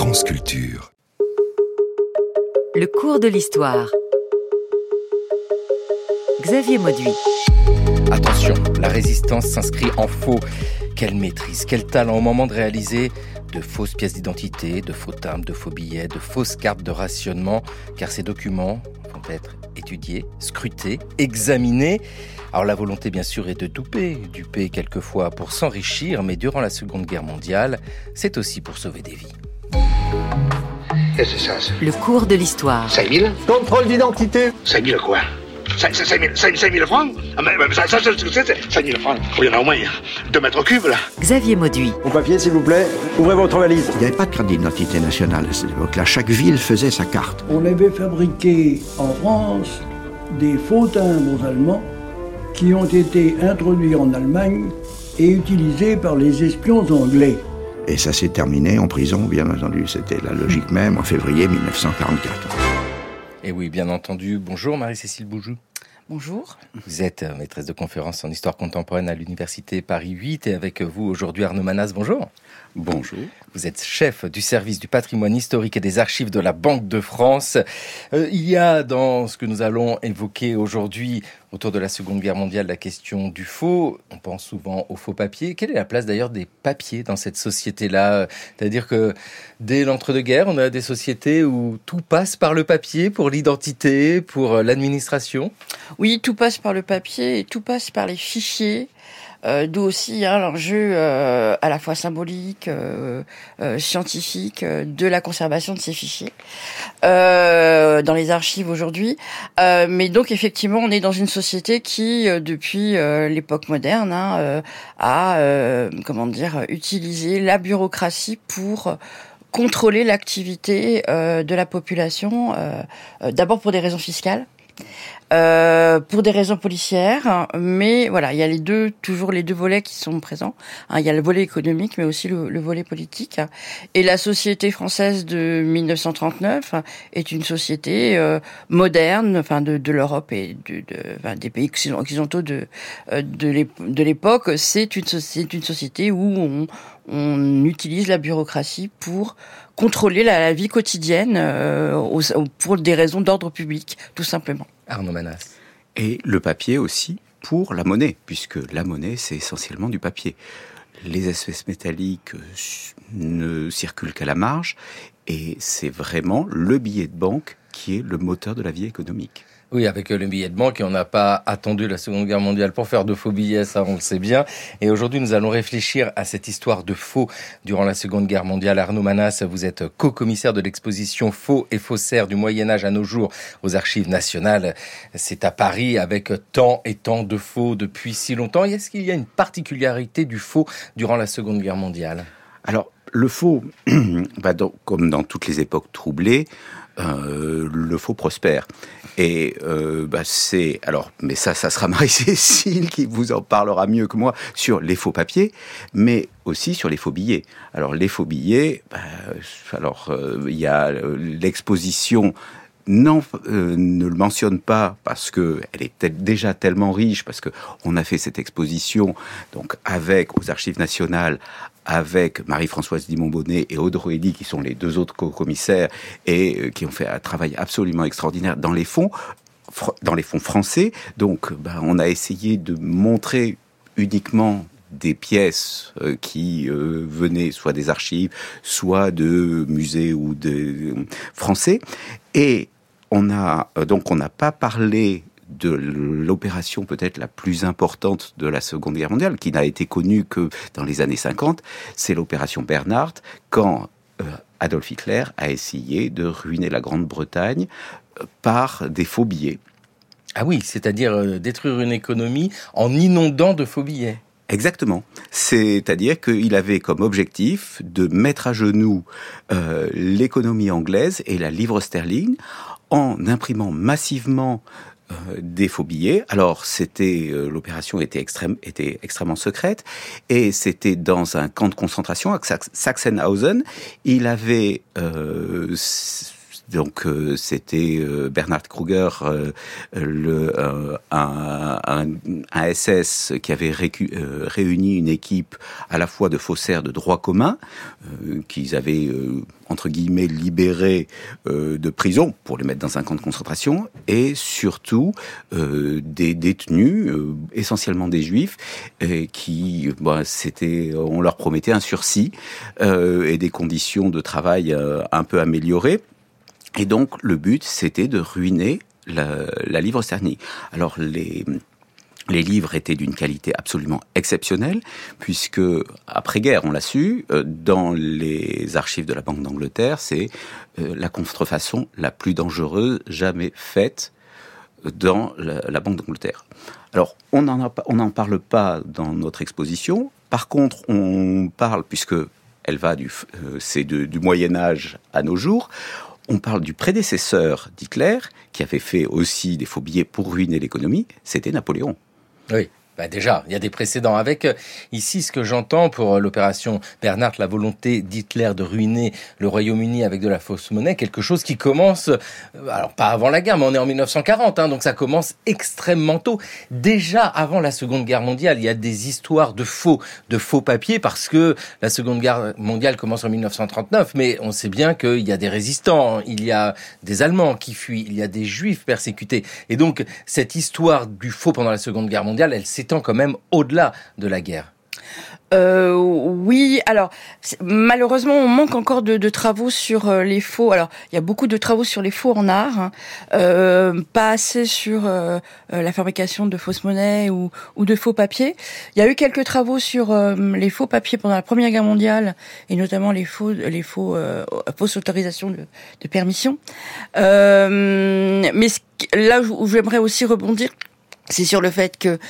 France Culture. Le cours de l'histoire. Xavier Mauduit. Attention, la résistance s'inscrit en faux. Quelle maîtrise, quel talent au moment de réaliser de fausses pièces d'identité, de faux timbres, de faux billets, de fausses cartes de rationnement, car ces documents vont être étudiés, scrutés, examinés. Alors la volonté bien sûr est de duper quelquefois pour s'enrichir, mais durant la Seconde Guerre mondiale, c'est aussi pour sauver des vies. Qu'est-ce que c'est ça? Le cours de l'histoire. 5 000? Contrôle d'identité. 5 000 quoi? 5 000 francs? Ah, mais ça, c'est 5 000 francs. Il y en a au moins 2 mètres cubes, là. Xavier Mauduit. Au papier, s'il vous plaît. Ouvrez votre valise. Il n'y avait pas de carte d'identité nationale à cette époque-là. Chaque ville faisait sa carte. On avait fabriqué en France des faux timbres allemands qui ont été introduits en Allemagne et utilisés par les espions anglais. Et ça s'est terminé en prison, bien entendu. C'était la logique même, en février 1944. Et oui, bien entendu. Bonjour Marie-Cécile Boujou. Bonjour. Vous êtes maîtresse de conférences en histoire contemporaine à l'université Paris 8 et avec vous aujourd'hui Arnaud Manas, bonjour. Bonjour. Vous êtes chef du service du patrimoine historique et des archives de la Banque de France. Il y a dans ce que nous allons évoquer aujourd'hui autour de la Seconde Guerre mondiale la question du faux. On pense souvent au faux papier. Quelle est la place d'ailleurs des papiers dans cette société-là ? C'est-à-dire que dès l'entre-deux-guerres, on a des sociétés où tout passe par le papier pour l'identité, pour l'administration. Oui, tout passe par le papier et tout passe par les fichiers. D'où aussi l'enjeu à la fois symbolique, scientifique de la conservation de ces fichiers dans les archives aujourd'hui. Mais donc effectivement, on est dans une société qui, depuis l'époque moderne, a utilisé la bureaucratie pour contrôler l'activité de la population, d'abord pour des raisons fiscales. Pour des raisons policières, mais voilà, il y a toujours les deux volets qui sont présents. Il y a le volet économique, mais aussi le volet politique. Et la société française de 1939 est une société moderne, de l'Europe et des pays occidentaux de l'époque. C'est une société où on utilise la bureaucratie pour contrôler la vie quotidienne pour des raisons d'ordre public, tout simplement. Arnaud Manas. Et le papier aussi pour la monnaie, puisque la monnaie, c'est essentiellement du papier. Les espèces métalliques ne circulent qu'à la marge, et c'est vraiment le billet de banque qui est le moteur de la vie économique. Oui, avec le billet de banque, et on n'a pas attendu la Seconde Guerre mondiale pour faire de faux billets, ça on le sait bien. Et aujourd'hui, nous allons réfléchir à cette histoire de faux durant la Seconde Guerre mondiale. Arnaud Manas, vous êtes co-commissaire de l'exposition Faux et faussaires du Moyen-Âge à nos jours aux Archives nationales. C'est à Paris avec tant et tant de faux depuis si longtemps. Et est-ce qu'il y a une particularité du faux durant la Seconde Guerre mondiale ? Alors, le faux, comme dans toutes les époques troublées, le faux prospère. Et mais ça sera Marie-Cécile qui vous en parlera mieux que moi sur les faux papiers, mais aussi sur les faux billets. Alors les faux billets, il y a l'exposition. Ne le mentionne pas parce que elle est déjà tellement riche, parce que on a fait cette exposition donc aux Archives nationales avec Marie-Françoise Dimon-Bonnet et Aude Roelly, qui sont les deux autres co-commissaires et qui ont fait un travail absolument extraordinaire dans les fonds français. Donc, on a essayé de montrer uniquement des pièces qui venaient soit des archives, soit de musées ou de français. Et on n'a pas parlé de l'opération peut-être la plus importante de la Seconde Guerre mondiale, qui n'a été connue que dans les années 50, c'est l'opération Bernhardt, quand Adolf Hitler a essayé de ruiner la Grande-Bretagne par des faux billets. Ah oui, c'est-à-dire détruire une économie en inondant de faux billets. Exactement. C'est-à-dire qu'il avait comme objectif de mettre à genoux l'économie anglaise et la livre sterling en imprimant massivement des faux billets. Alors, l'opération était extrêmement secrète et c'était dans un camp de concentration à Sachsenhausen. Il avait Donc c'était Bernhard Kruger, un SS qui avait réuni une équipe à la fois de faussaires de droit commun, qu'ils avaient entre guillemets libérés de prison pour les mettre dans un camp de concentration, et surtout des détenus, essentiellement des juifs, qui on leur promettait un sursis et des conditions de travail un peu améliorées. Et donc le but, c'était de ruiner la livre-sternie. Alors les livres étaient d'une qualité absolument exceptionnelle, puisque, après-guerre, on l'a su, dans les archives de la Banque d'Angleterre, c'est la contrefaçon la plus dangereuse jamais faite dans la Banque d'Angleterre. Alors, on n'en parle pas dans notre exposition. Par contre, on parle, puisque elle va du Moyen-Âge à nos jours, on parle du prédécesseur d'Hitler, qui avait fait aussi des faux billets pour ruiner l'économie, c'était Napoléon. Oui. Déjà, il y a des précédents avec, ici, ce que j'entends pour l'opération Bernhard, la volonté d'Hitler de ruiner le Royaume-Uni avec de la fausse monnaie, quelque chose qui commence, alors pas avant la guerre, mais on est en 1940, donc ça commence extrêmement tôt. Déjà, avant la Seconde Guerre mondiale, il y a des histoires de faux papiers, parce que la Seconde Guerre mondiale commence en 1939, mais on sait bien qu'il y a des résistants, il y a des Allemands qui fuient, il y a des Juifs persécutés. Et donc, cette histoire du faux pendant la Seconde Guerre mondiale, elle s'étend quand même au-delà de la guerre. Oui, alors malheureusement on manque encore de travaux sur les faux. Alors il y a beaucoup de travaux sur les faux en art, pas assez sur la fabrication de fausses monnaies ou de faux papiers. Il y a eu quelques travaux sur les faux papiers pendant la Première Guerre mondiale, et notamment les fausses autorisations de permission. Mais là où j'aimerais aussi rebondir, c'est sur le fait que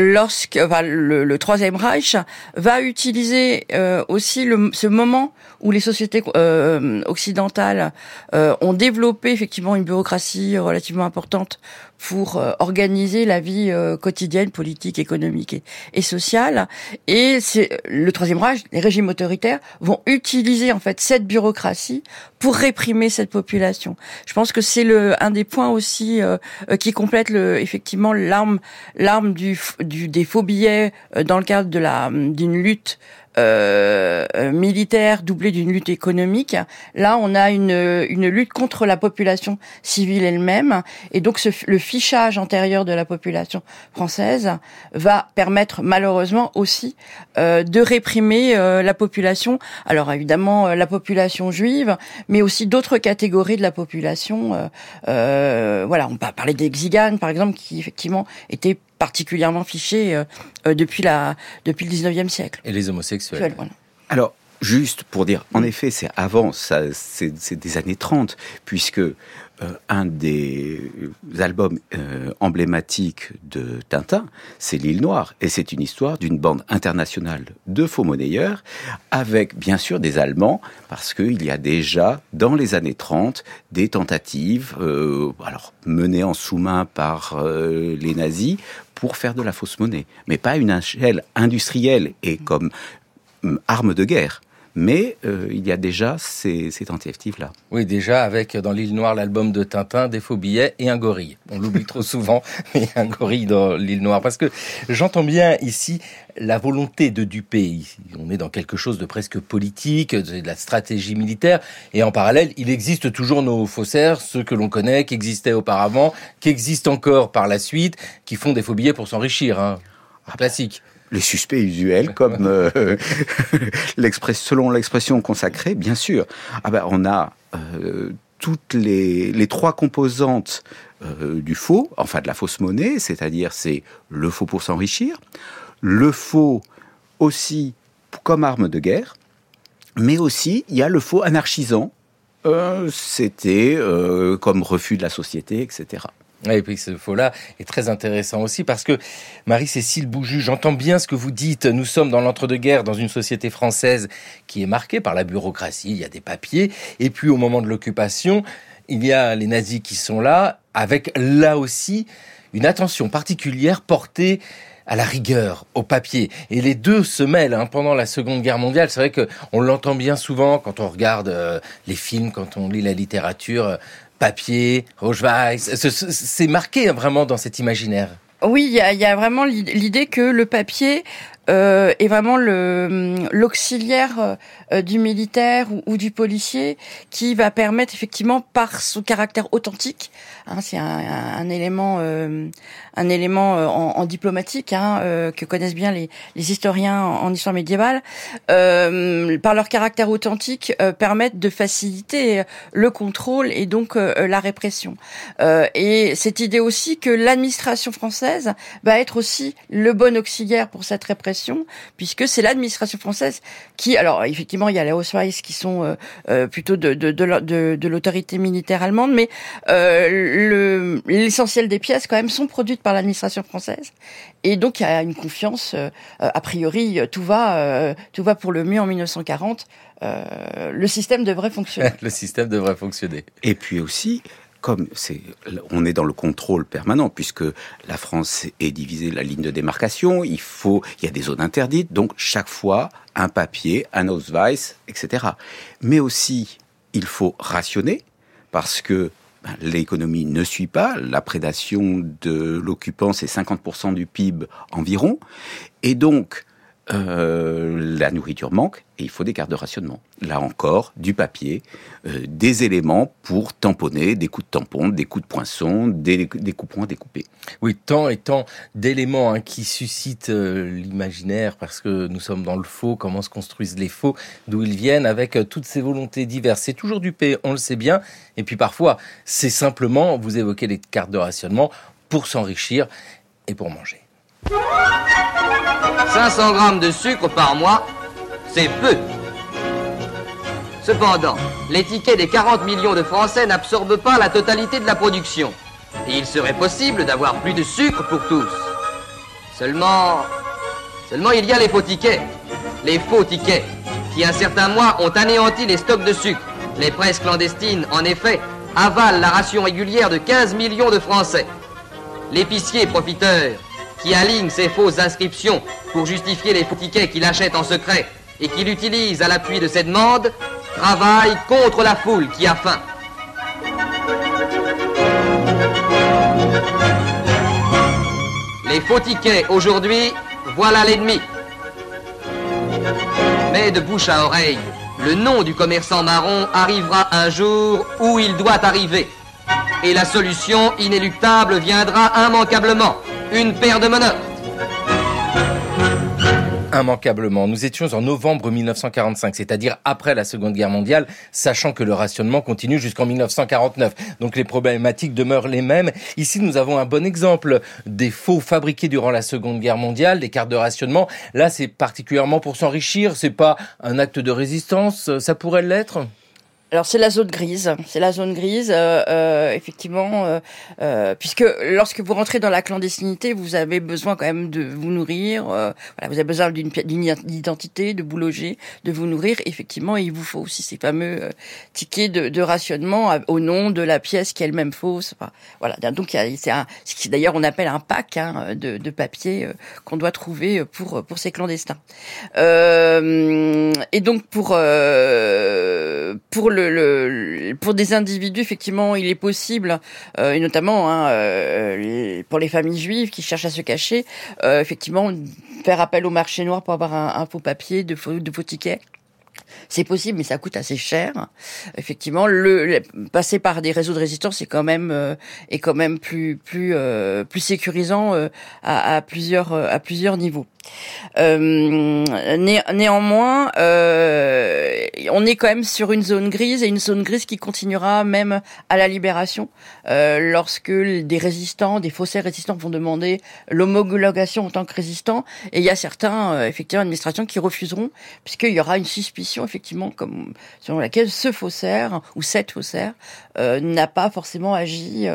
le Troisième Reich va utiliser aussi ce moment où les sociétés occidentales ont développé effectivement une bureaucratie relativement importante pour organiser la vie quotidienne, politique, économique et sociale. Et c'est le Troisième Reich, les régimes autoritaires vont utiliser en fait cette bureaucratie pour réprimer cette population. Je pense que c'est un des points aussi qui complète effectivement l'arme des faux billets dans le cadre d'une lutte militaire doublée d'une lutte économique. Là, on a une lutte contre la population civile elle-même, et donc le fichage antérieur de la population française va permettre malheureusement aussi de réprimer la population. Alors évidemment la population juive, mais aussi d'autres catégories de la population. Voilà, on peut parler des Xiganes par exemple, qui effectivement étaient particulièrement fichés depuis le 19e siècle. Et les homosexuels. Voilà. Alors, juste pour dire, en effet, c'est avant, c'est des années 30, puisque un des albums emblématiques de Tintin, c'est L'Île Noire, et c'est une histoire d'une bande internationale de faux monnayeurs, avec bien sûr des Allemands, parce qu'il y a déjà, dans les années 30, des tentatives, menées en sous-main par les nazis, pour faire de la fausse monnaie, mais pas à une échelle industrielle et comme arme de guerre. Mais il y a déjà ces tentatives-là. Oui, déjà avec dans L'Île Noire, l'album de Tintin, des faux billets et un gorille. On l'oublie trop souvent, mais il y a un gorille dans L'Île Noire. Parce que j'entends bien ici la volonté de duper. On est dans quelque chose de presque politique, de la stratégie militaire. Et en parallèle, il existe toujours nos faussaires, ceux que l'on connaît, qui existaient auparavant, qui existent encore par la suite, qui font des faux billets pour s'enrichir. Classique. Les suspects usuels, comme selon l'expression consacrée, bien sûr. On a toutes les trois composantes du faux, enfin de la fausse monnaie, c'est-à-dire c'est le faux pour s'enrichir, le faux aussi comme arme de guerre, mais aussi il y a le faux anarchisant, c'était comme refus de la société, etc. Et puis ce faux-là est très intéressant aussi parce que, Marie-Cécile Bouju, j'entends bien ce que vous dites. Nous sommes dans l'entre-deux-guerres, dans une société française qui est marquée par la bureaucratie. Il y a des papiers. Et puis au moment de l'occupation, il y a les nazis qui sont là, avec là aussi une attention particulière portée à la rigueur, au papier. Et les deux se mêlent pendant la Seconde Guerre mondiale. C'est vrai qu'on l'entend bien souvent quand on regarde les films, quand on lit la littérature. Papier, Rauschweiss, c'est marqué vraiment dans cet imaginaire. Oui, il y a vraiment l'idée que le papier est vraiment l'auxiliaire du militaire ou du policier qui va permettre effectivement par son caractère authentique, c'est un élément en diplomatique que connaissent bien les historiens en histoire médiévale, par leur caractère authentique permettent de faciliter le contrôle et donc la répression. Et cette idée aussi que l'administration française va être aussi le bon auxiliaire pour cette répression, puisque c'est l'administration française qui, alors effectivement il y a les Hausweiss qui sont plutôt de l'autorité militaire allemande, mais l'essentiel des pièces quand même sont produites par l'administration française, et donc il y a une confiance a priori tout va pour le mieux en 1940. Le système devrait fonctionner. Le système devrait fonctionner. Et puis aussi, comme on est dans le contrôle permanent, puisque la France est divisée, la ligne de démarcation, il y a des zones interdites, donc chaque fois, un papier, un Ausweis, etc. Mais aussi, il faut rationner, parce que l'économie ne suit pas, la prédation de l'occupant, c'est 50% du PIB environ, et donc, la nourriture manque et il faut des cartes de rationnement. Là encore, du papier, des éléments pour tamponner, des coups de tampon, des coups de poinçon, des couperons à découper. Oui, tant et tant d'éléments qui suscitent l'imaginaire, parce que nous sommes dans le faux, comment se construisent les faux, d'où ils viennent, avec toutes ces volontés diverses. C'est toujours du paix, on le sait bien, et puis parfois, c'est simplement, vous évoquez les cartes de rationnement, pour s'enrichir et pour manger. 500 grammes de sucre par mois, c'est peu. Cependant, les tickets des 40 millions de Français n'absorbent pas la totalité de la production. Et il serait possible d'avoir plus de sucre pour tous. Seulement il y a les faux tickets. Les faux tickets, qui un certain mois ont anéanti les stocks de sucre. Les presses clandestines, en effet, avalent la ration régulière de 15 millions de Français. L'épicier profiteur, qui aligne ses fausses inscriptions pour justifier les faux tickets qu'il achète en secret et qu'il utilise à l'appui de ses demandes, travaille contre la foule qui a faim. Les faux tickets, aujourd'hui, voilà l'ennemi. Mais de bouche à oreille, le nom du commerçant marron arrivera un jour où il doit arriver. Et la solution inéluctable viendra immanquablement. Une paire de menottes. Immanquablement. Nous étions en novembre 1945, c'est-à-dire après la Seconde Guerre mondiale, sachant que le rationnement continue jusqu'en 1949. Donc les problématiques demeurent les mêmes. Ici, nous avons un bon exemple des faux fabriqués durant la Seconde Guerre mondiale, des cartes de rationnement. Là, c'est particulièrement pour s'enrichir. C'est pas un acte de résistance. Ça pourrait l'être ? Alors c'est la zone grise, effectivement, puisque lorsque vous rentrez dans la clandestinité, vous avez besoin quand même de vous nourrir, vous avez besoin d'une identité, de vous loger, de vous nourrir. Effectivement, il vous faut aussi ces fameux tickets de rationnement au nom de la pièce qui est elle-même fausse. Enfin, voilà, donc c'est ce qui d'ailleurs on appelle un pack de papier qu'on doit trouver pour ces clandestins. Et donc pour des individus, effectivement, il est possible, et notamment pour les familles juives qui cherchent à se cacher, effectivement, faire appel au marché noir pour avoir un faux papier, de faux tickets. C'est possible, mais ça coûte assez cher. Effectivement, passer par des réseaux de résistance est quand même plus sécurisant à plusieurs niveaux. Néanmoins, on est quand même sur une zone grise, et une zone grise qui continuera même à la Libération, lorsque des faussaires résistants vont demander l'homologation en tant que résistants, et il y a certains effectivement administrations qui refuseront, puisqu'il y aura une suspicion effectivement selon laquelle ce faussaire ou cette faussaire n'a pas forcément agi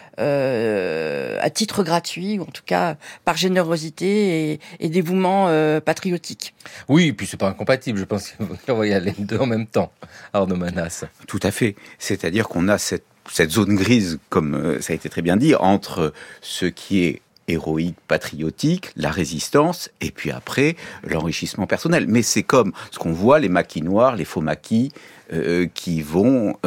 à titre gratuit, ou en tout cas par générosité et dévouement patriotique. Oui, et puis c'est pas incompatible, je pense qu'il va y aller les deux en même temps, Arnaud Manas. Tout à fait, c'est-à-dire qu'on a cette zone grise, comme ça a été très bien dit, entre ce qui est héroïque, patriotique, la résistance, et puis après, l'enrichissement personnel. Mais c'est comme ce qu'on voit, les maquis noirs, les faux maquis, qui vont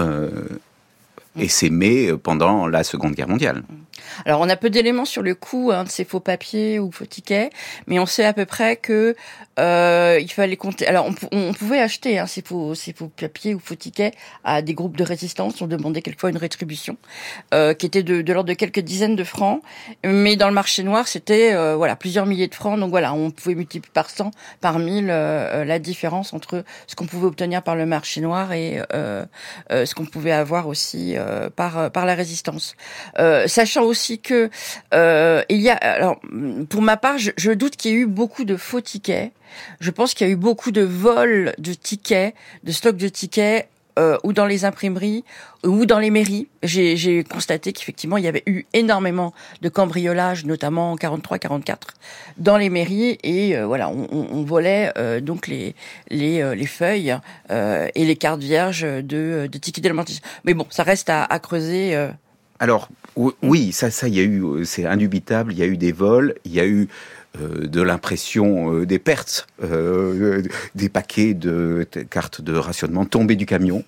essaimer pendant la Seconde Guerre mondiale. Alors, on a peu d'éléments sur le coût de ces faux papiers ou faux tickets, mais on sait à peu près que il fallait compter. Alors, on pouvait acheter ces faux papiers ou faux tickets à des groupes de résistance. On demandait quelquefois une rétribution qui était de l'ordre de quelques dizaines de francs, mais dans le marché noir, c'était plusieurs milliers de francs. Donc voilà, on pouvait multiplier par 100, par 1000 la différence entre ce qu'on pouvait obtenir par le marché noir et ce qu'on pouvait avoir aussi par la résistance. Sachant aussi que il y a, alors pour ma part, je doute qu'il y ait eu beaucoup de faux tickets. Je pense qu'il y a eu beaucoup de vols de tickets, de stocks de tickets, ou dans les imprimeries, ou dans les mairies. J'ai constaté qu'effectivement, il y avait eu énormément de cambriolages, notamment en 43-44, dans les mairies, et on volait donc les feuilles et les cartes vierges de tickets d'alimentation. Mais bon, ça reste à creuser. Alors, oui, ça, il y a eu, c'est indubitable, il y a eu des vols, il y a eu de l'impression des pertes, des paquets de cartes de rationnement tombés du camion.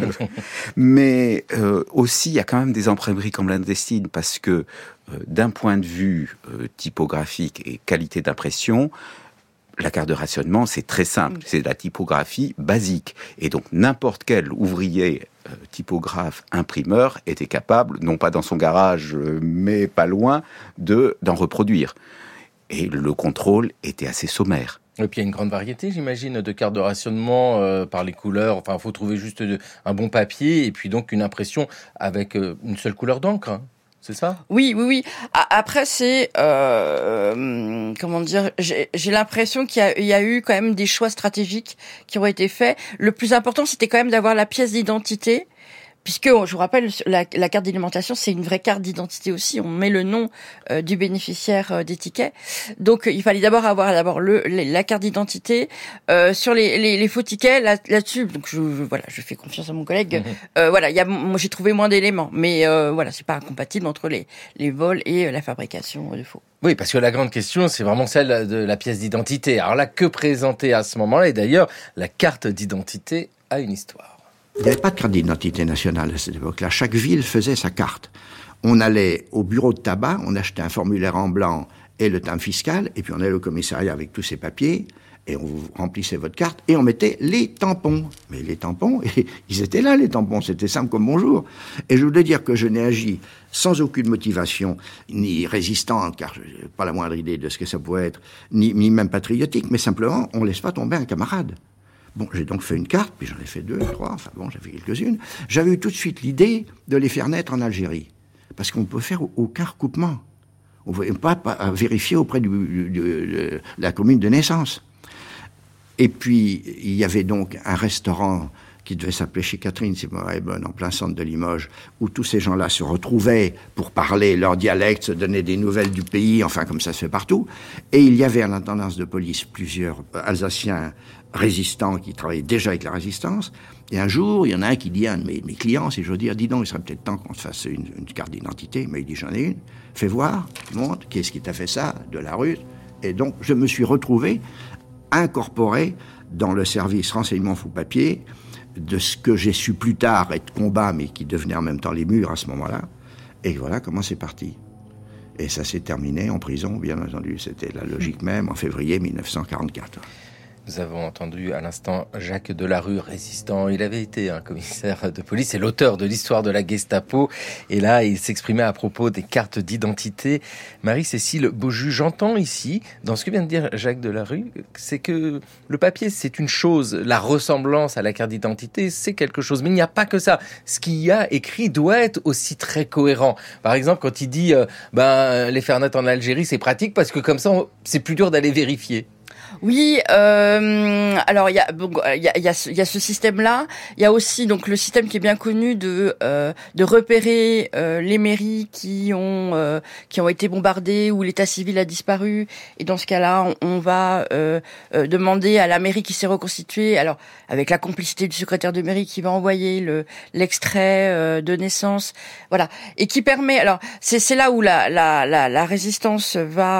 Mais aussi, il y a quand même des imprimeries clandestines, parce que d'un point de vue typographique et qualité d'impression, la carte de rationnement, c'est très simple, c'est de la typographie basique. Et donc, n'importe quel ouvrier, typographe, imprimeur, était capable, non pas dans son garage, mais pas loin, d'en reproduire. Et le contrôle était assez sommaire. Et puis il y a une grande variété, j'imagine, de cartes de rationnement par les couleurs. Enfin, il faut trouver juste un bon papier et puis donc une impression avec une seule couleur d'encre. Hein. C'est ça ? Oui. Après, c'est comment dire. J'ai l'impression qu'il y a eu quand même des choix stratégiques qui ont été faits. Le plus important, c'était quand même d'avoir la pièce d'identité. Puisque, je vous rappelle, la carte d'alimentation, c'est une vraie carte d'identité aussi. On met le nom du bénéficiaire des tickets. Donc, il fallait d'abord avoir la carte d'identité. Sur les faux tickets, là-dessus, donc je fais confiance à mon collègue. Moi, j'ai trouvé moins d'éléments. Mais c'est pas incompatible entre les vols et la fabrication de faux. Oui, parce que la grande question, c'est vraiment celle de la pièce d'identité. Alors là, que présenter à ce moment-là ? Et d'ailleurs, la carte d'identité a une histoire. Il n'y avait pas de carte d'identité nationale à cette époque-là. Chaque ville faisait sa carte. On allait au bureau de tabac, on achetait un formulaire en blanc et le timbre fiscal, et puis on allait au commissariat avec tous ces papiers, et on remplissait votre carte, et on mettait les tampons. Mais les tampons, ils étaient là, les tampons, c'était simple comme bonjour. Et je voulais dire que je n'ai agi sans aucune motivation, ni résistante, car je n'ai pas la moindre idée de ce que ça pouvait être, ni même patriotique, mais simplement, on ne laisse pas tomber un camarade. Bon, j'ai donc fait une carte, puis j'en ai fait 2, 3, enfin bon, j'en ai fait quelques-unes. J'avais eu tout de suite l'idée de les faire naître en Algérie. Parce qu'on ne peut faire aucun recoupement. On ne pouvait pas vérifier auprès de la commune de naissance. Et puis, il y avait donc un restaurant qui devait s'appeler Chez Catherine, si ma mémoire est bonne, en plein centre de Limoges, où tous ces gens-là se retrouvaient pour parler leur dialecte, se donner des nouvelles du pays, enfin comme ça se fait partout. Et il y avait à l'intendance de police plusieurs Alsaciens résistants qui travaillaient déjà avec la résistance. Et un jour, il y en a un qui dit à un de mes clients, si j'ose dire, dis donc, il serait peut-être temps qu'on se fasse une carte d'identité. Mais il dit, j'en ai une. Fais voir, montre, qu'est-ce qui t'a fait ça, de la rue. Et donc, je me suis retrouvé incorporé dans le service renseignement faux papier de ce que j'ai su plus tard être combat, mais qui devenait en même temps les murs à ce moment-là. Et voilà comment c'est parti. Et ça s'est terminé en prison, bien entendu. C'était la logique même, en février 1944. Nous avons entendu à l'instant Jacques Delarue, résistant. Il avait été un commissaire de police et l'auteur de l'histoire de la Gestapo. Et là, il s'exprimait à propos des cartes d'identité. Marie-Cécile Beaujus, j'entends ici, dans ce que vient de dire Jacques Delarue, c'est que le papier, c'est une chose. La ressemblance à la carte d'identité, c'est quelque chose. Mais il n'y a pas que ça. Ce qu'il y a écrit doit être aussi très cohérent. Par exemple, quand il dit les faire naître en Algérie, c'est pratique parce que comme ça, c'est plus dur d'aller vérifier. Oui, alors il y a ce système-là. Il y a aussi donc le système qui est bien connu de repérer les mairies qui ont été bombardées où l'état civil a disparu. Et dans ce cas-là, on va demander à la mairie qui s'est reconstituée, alors avec la complicité du secrétaire de mairie qui va envoyer l'extrait de naissance, voilà, et qui permet. Alors c'est là où la résistance va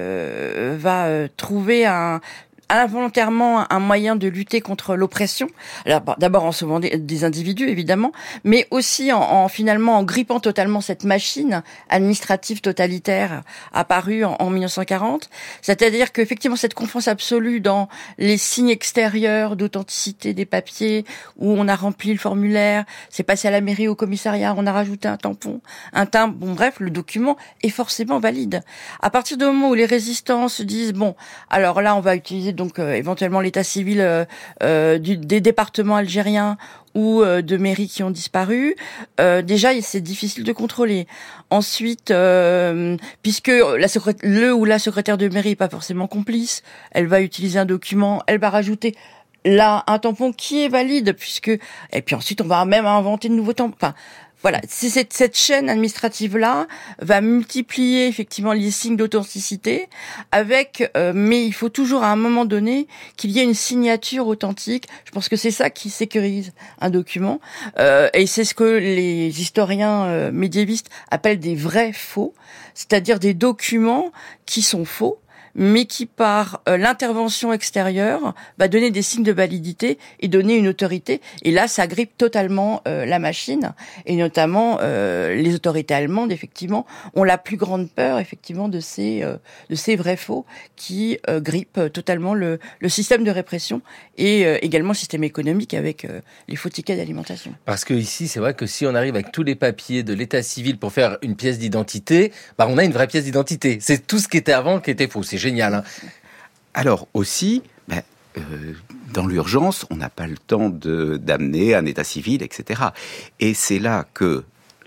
trouver involontairement un moyen de lutter contre l'oppression. Alors, d'abord en sauvant des individus, évidemment, mais aussi finalement en grippant totalement cette machine administrative totalitaire apparue en 1940. C'est-à-dire qu'effectivement, cette confiance absolue dans les signes extérieurs d'authenticité des papiers, où on a rempli le formulaire, c'est passé à la mairie, au commissariat, on a rajouté un tampon, un timbre, bon bref, le document est forcément valide. À partir du moment où les résistants se disent, bon, alors là, on va utiliser donc éventuellement l'état civil des départements algériens ou de mairies qui ont disparu. Déjà, c'est difficile de contrôler. Ensuite, puisque le ou la secrétaire de mairie n'est pas forcément complice, elle va utiliser un document, elle va rajouter là un tampon qui est valide, et puis ensuite on va même inventer de nouveaux tampons. Enfin, voilà, cette chaîne administrative-là va multiplier effectivement les signes d'authenticité mais il faut toujours à un moment donné qu'il y ait une signature authentique. Je pense que c'est ça qui sécurise un document, et c'est ce que les historiens médiévistes appellent des vrais faux, c'est-à-dire des documents qui sont faux, mais qui, par l'intervention extérieure, va donner des signes de validité et donner une autorité. Et là, ça grippe totalement la machine. Et notamment, les autorités allemandes, effectivement, ont la plus grande peur, effectivement, de ces vrais faux qui grippent totalement le système de répression et également le système économique avec les faux tickets d'alimentation. Parce que ici, c'est vrai que si on arrive avec tous les papiers de l'état civil pour faire une pièce d'identité, on a une vraie pièce d'identité. C'est tout ce qui était avant qui était faux. C'est génial, hein. Alors aussi, dans l'urgence, on n'a pas le temps d'amener un état civil, etc. Et c'est là que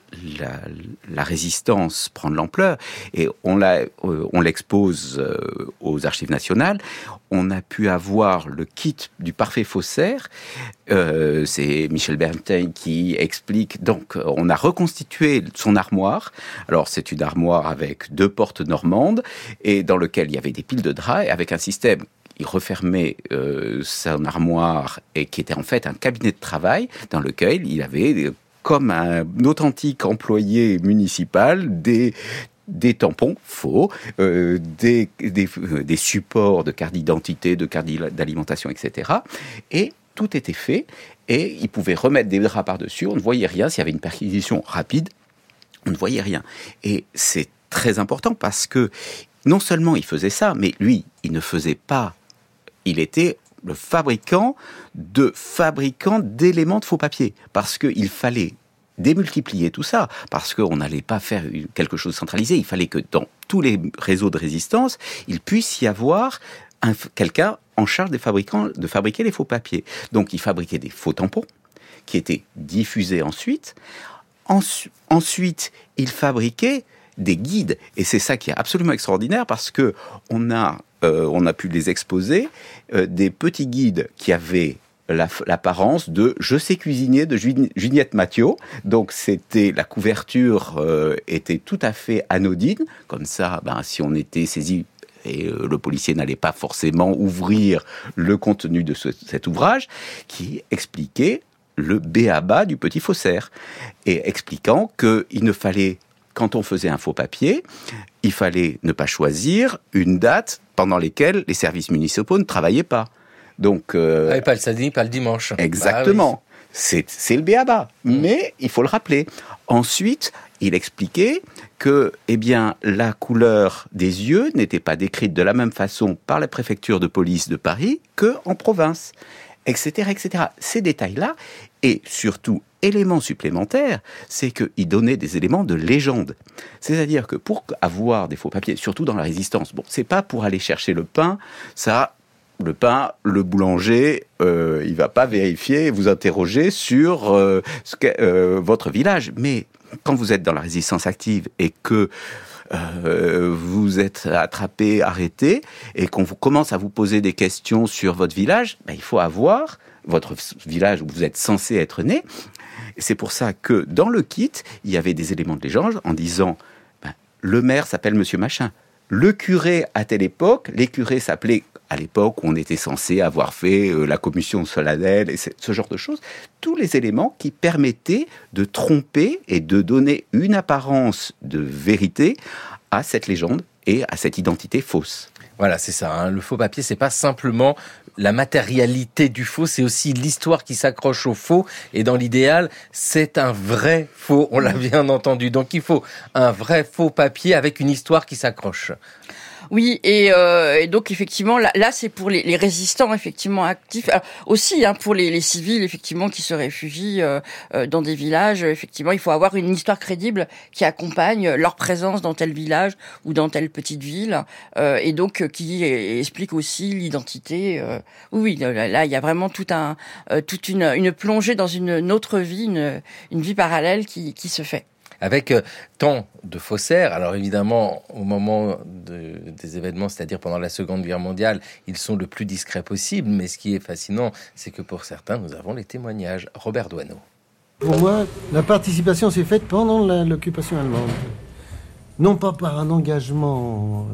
la résistance prend de l'ampleur, et on l'expose aux archives nationales. On a pu avoir le kit du parfait faussaire. C'est Michel Bernstein qui explique. Donc, on a reconstitué son armoire. Alors, c'est une armoire avec 2 portes normandes et dans lequel il y avait des piles de draps, et avec un système. Il refermait son armoire, et qui était en fait un cabinet de travail dans lequel il avait, comme un authentique employé municipal, des tampons faux, des supports de carte d'identité, de carte d'alimentation, etc. Et tout était fait, et il pouvait remettre des draps par-dessus, on ne voyait rien. S'il y avait une perquisition rapide, on ne voyait rien. Et c'est très important parce que non seulement il faisait ça, mais lui, il ne faisait pas... Il était le fabricant d'éléments de faux papiers, parce qu'il fallait démultiplier tout ça, parce qu'on n'allait pas faire quelque chose de centralisé. Il fallait que dans tous les réseaux de résistance, il puisse y avoir quelqu'un en charge de fabriquer les faux papiers. Donc il fabriquait des faux tampons qui étaient diffusés ensuite. Ensuite, il fabriquait des guides, et c'est ça qui est absolument extraordinaire, parce que on a pu les exposer, des petits guides qui avaient l'apparence de « Je sais cuisiner » de Juliette Mathieu. Donc la couverture était tout à fait anodine, comme ça, si on était saisi, et le policier n'allait pas forcément ouvrir le contenu de cet ouvrage, qui expliquait le b.a.-ba du petit faussaire, et expliquant qu'il ne fallait, quand on faisait un faux papier, il fallait ne pas choisir une date pendant laquelle les services municipaux ne travaillaient pas. Donc, pas le samedi, pas le dimanche. Exactement. Oui. C'est le b.a.-ba. Mais il faut le rappeler. Ensuite, il expliquait que, la couleur des yeux n'était pas décrite de la même façon par la préfecture de police de Paris qu'en province, etc., etc. Ces détails-là, et surtout, élément supplémentaire, c'est qu'il donnait des éléments de légende. C'est-à-dire que pour avoir des faux papiers, surtout dans la résistance, c'est pas pour aller chercher le pain, le pain, le boulanger, il va pas vérifier, vous interroger sur votre village. Mais quand vous êtes dans la résistance active et que vous êtes attrapé, arrêté, et qu'on commence à vous poser des questions sur votre village, il faut avoir votre village où vous êtes censé être né. C'est pour ça que dans le kit, il y avait des éléments de légende en disant le maire s'appelle Monsieur Machin. Le curé à telle époque, les curés s'appelaient à l'époque où on était censé avoir fait la communion solennelle et ce genre de choses. Tous les éléments qui permettaient de tromper et de donner une apparence de vérité à cette légende et à cette identité fausse. Voilà, c'est ça. Hein. Le faux papier, c'est pas simplement la matérialité du faux, c'est aussi l'histoire qui s'accroche au faux. Et dans l'idéal, c'est un vrai faux. On l'a bien entendu. Donc, il faut un vrai faux papier avec une histoire qui s'accroche. Oui, et donc effectivement, là c'est pour les résistants effectivement actifs, alors, aussi pour les civils effectivement qui se réfugient dans des villages. Effectivement, il faut avoir une histoire crédible qui accompagne leur présence dans tel village ou dans telle petite ville, et donc qui explique aussi l'identité. Oui, là il y a vraiment toute une plongée dans une autre vie, une vie parallèle qui se fait. Avec tant de faussaires, alors évidemment, au moment des événements, c'est-à-dire pendant la Seconde Guerre mondiale, ils sont le plus discrets possible, mais ce qui est fascinant, c'est que pour certains, nous avons les témoignages. Robert Doisneau. Pour moi, la participation s'est faite pendant l'occupation allemande. Non pas par un engagement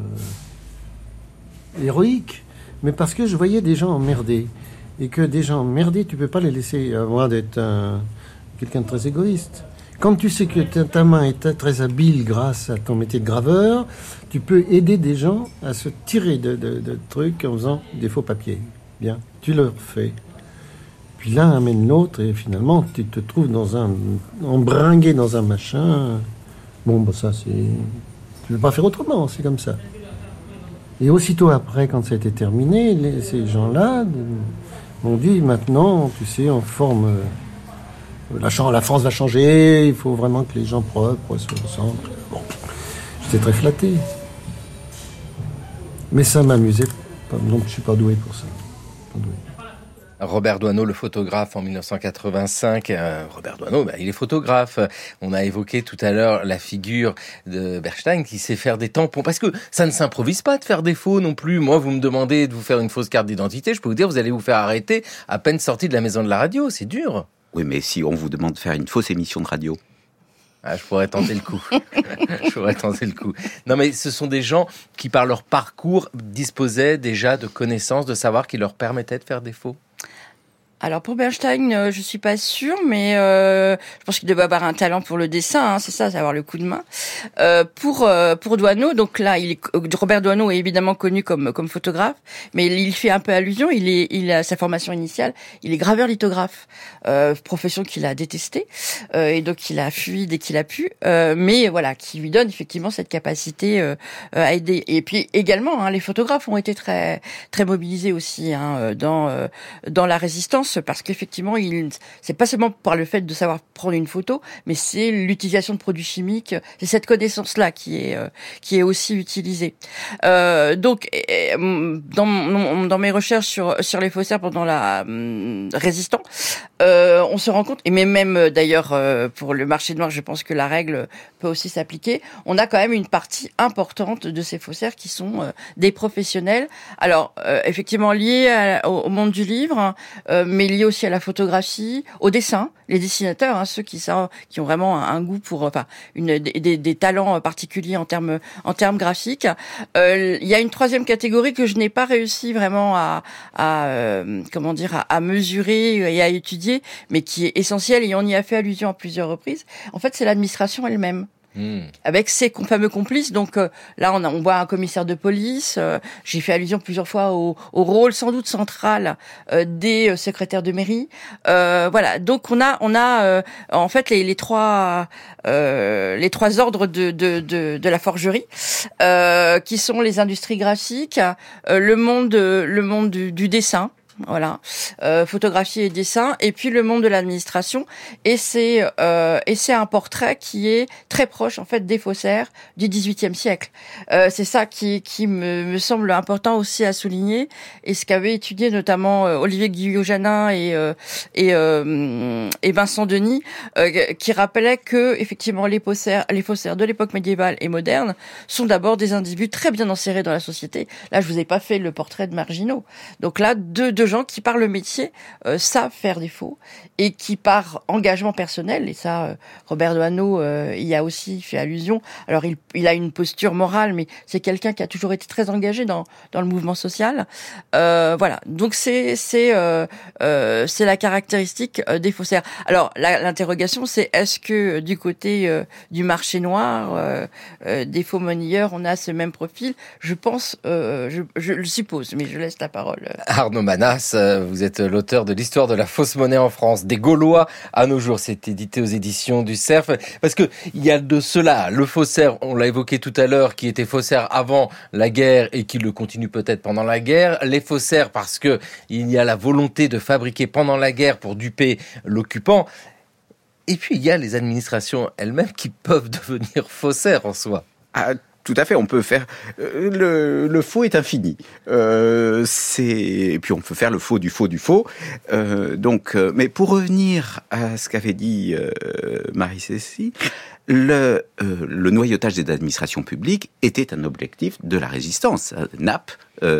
héroïque, mais parce que je voyais des gens emmerdés. Et que des gens emmerdés, tu peux pas les laisser, à moins d'être quelqu'un de très égoïste. Quand tu sais que ta main est très habile grâce à ton métier de graveur, tu peux aider des gens à se tirer de trucs en faisant des faux papiers. Bien, tu le fais. Puis l'un amène l'autre et finalement tu te trouves embringué dans un machin. Bon, ça c'est... Tu ne peux pas faire autrement, c'est comme ça. Et aussitôt après, quand ça a été terminé, ces gens-là m'ont dit maintenant, tu sais, on forme... La France va changer, il faut vraiment que les gens propres soient au centre. Bon, j'étais très flatté. Mais ça m'amusait pas, donc je suis pas doué pour ça. Pas doué. Robert Doisneau, le photographe en 1985. Robert Doisneau, il est photographe. On a évoqué tout à l'heure la figure de Bernstein qui sait faire des tampons. Parce que ça ne s'improvise pas de faire des faux non plus. Moi, vous me demandez de vous faire une fausse carte d'identité, je peux vous dire, vous allez vous faire arrêter à peine sorti de la maison de la radio. C'est dur. Oui, mais si on vous demande de faire une fausse émission de radio. Je pourrais tenter le coup. Non, mais ce sont des gens qui, par leur parcours, disposaient déjà de connaissances, de savoir qui leur permettaient de faire des faux. Alors pour Bernstein, je suis pas sûre, mais je pense qu'il devait avoir un talent pour le dessin, c'est ça, avoir le coup de main. Pour Doisneau, donc là, Robert Doisneau est évidemment connu comme photographe, mais il fait un peu allusion. Il a sa formation initiale, il est graveur lithographe, profession qu'il a détestée, et donc il a fui dès qu'il a pu, mais voilà, qui lui donne effectivement cette capacité à aider. Et puis également, les photographes ont été très très mobilisés aussi dans la résistance. Parce qu'effectivement, c'est pas seulement par le fait de savoir prendre une photo, mais c'est l'utilisation de produits chimiques. C'est cette connaissance-là qui est aussi utilisée. Donc, dans mes recherches sur les faussaires pendant la résistance, on se rend compte, et même d'ailleurs pour le marché noir, je pense que la règle peut aussi s'appliquer. On a quand même une partie importante de ces faussaires qui sont des professionnels. Alors, effectivement liés au monde du livre. Mais lié aussi à la photographie, au dessin, les dessinateurs, ceux qui ont vraiment un goût pour, des talents particuliers en termes graphiques. Il y a une troisième catégorie que je n'ai pas réussi vraiment à mesurer et à étudier, mais qui est essentielle et on y a fait allusion à plusieurs reprises. En fait, c'est l'administration elle-même. Avec ses fameux complices. Donc là, on voit un commissaire de police. J'ai fait allusion plusieurs fois au rôle sans doute central des secrétaires de mairie. Voilà. Donc on a en fait les trois ordres de la forgerie qui sont les industries graphiques, le monde du dessin. voilà, photographie et dessin, et puis le monde de l'administration, et c'est un portrait qui est très proche en fait des faussaires du XVIIIe siècle. C'est ça qui me semble important aussi à souligner, et ce qu'avait étudié notamment Olivier Guyot-Janin et Vincent Denis, qui rappelait que effectivement les faussaires de l'époque médiévale et moderne sont d'abord des individus très bien insérés dans la société. Là, je vous ai pas fait le portrait de marginaux. Donc là, deux gens qui par le métier savent faire des faux, et qui par engagement personnel, et ça Robert Doisneau y a aussi fait allusion. Alors il a une posture morale, mais c'est quelqu'un qui a toujours été très engagé dans le mouvement social. Voilà. Donc c'est la caractéristique des faussaires. Alors l'interrogation, c'est est-ce que du côté du marché noir, des faux monnayeurs, on a ce même profil? Je pense, je le suppose, mais je laisse la parole. Arnaud Manas, vous êtes l'auteur de l'histoire de la fausse monnaie en France, des Gaulois à nos jours. C'est édité aux éditions du Cerf. Parce que il y a de cela, le faussaire, on l'a évoqué tout à l'heure, qui était faussaire avant la guerre et qui le continue peut-être pendant la guerre. Les faussaires parce que il y a la volonté de fabriquer pendant la guerre pour duper l'occupant. Et puis il y a les administrations elles-mêmes qui peuvent devenir faussaires en soi. Ah, tout à fait, on peut faire... le faux est infini. Et puis on peut faire le faux du faux du faux. Mais pour revenir à ce qu'avait dit Marie-Cécile, le noyautage des administrations publiques était un objectif de la résistance. Naples,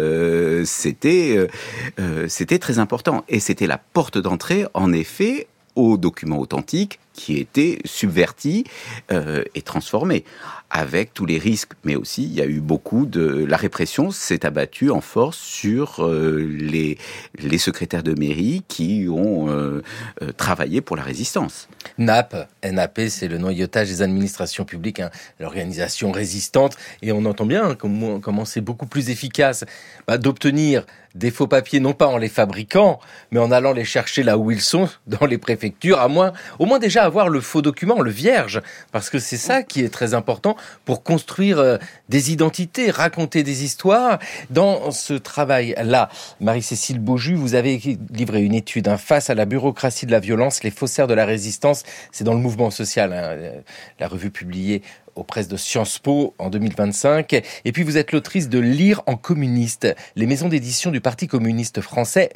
c'était très important. Et c'était la porte d'entrée, en effet, aux documents authentiques qui étaient subvertis et transformés, avec tous les risques. Mais aussi, il y a eu la répression s'est abattue en force sur les secrétaires de mairie qui ont travaillé pour la résistance. NAP, c'est le noyautage des administrations publiques, l'organisation résistante, et on entend bien comment c'est beaucoup plus efficace d'obtenir des faux papiers, non pas en les fabriquant, mais en allant les chercher là où ils sont, dans les préfectures, au moins déjà avoir le faux document, le vierge, parce que c'est ça qui est très important pour construire des identités, raconter des histoires. Dans ce travail-là, Marie-Cécile Beaujus, vous avez livré une étude face à la bureaucratie de la violence, les faussaires de la résistance. C'est dans le mouvement social, la revue publiée aux presses de Sciences Po en 2025. Et puis vous êtes l'autrice de Lire en communiste, les maisons d'édition du Parti communiste français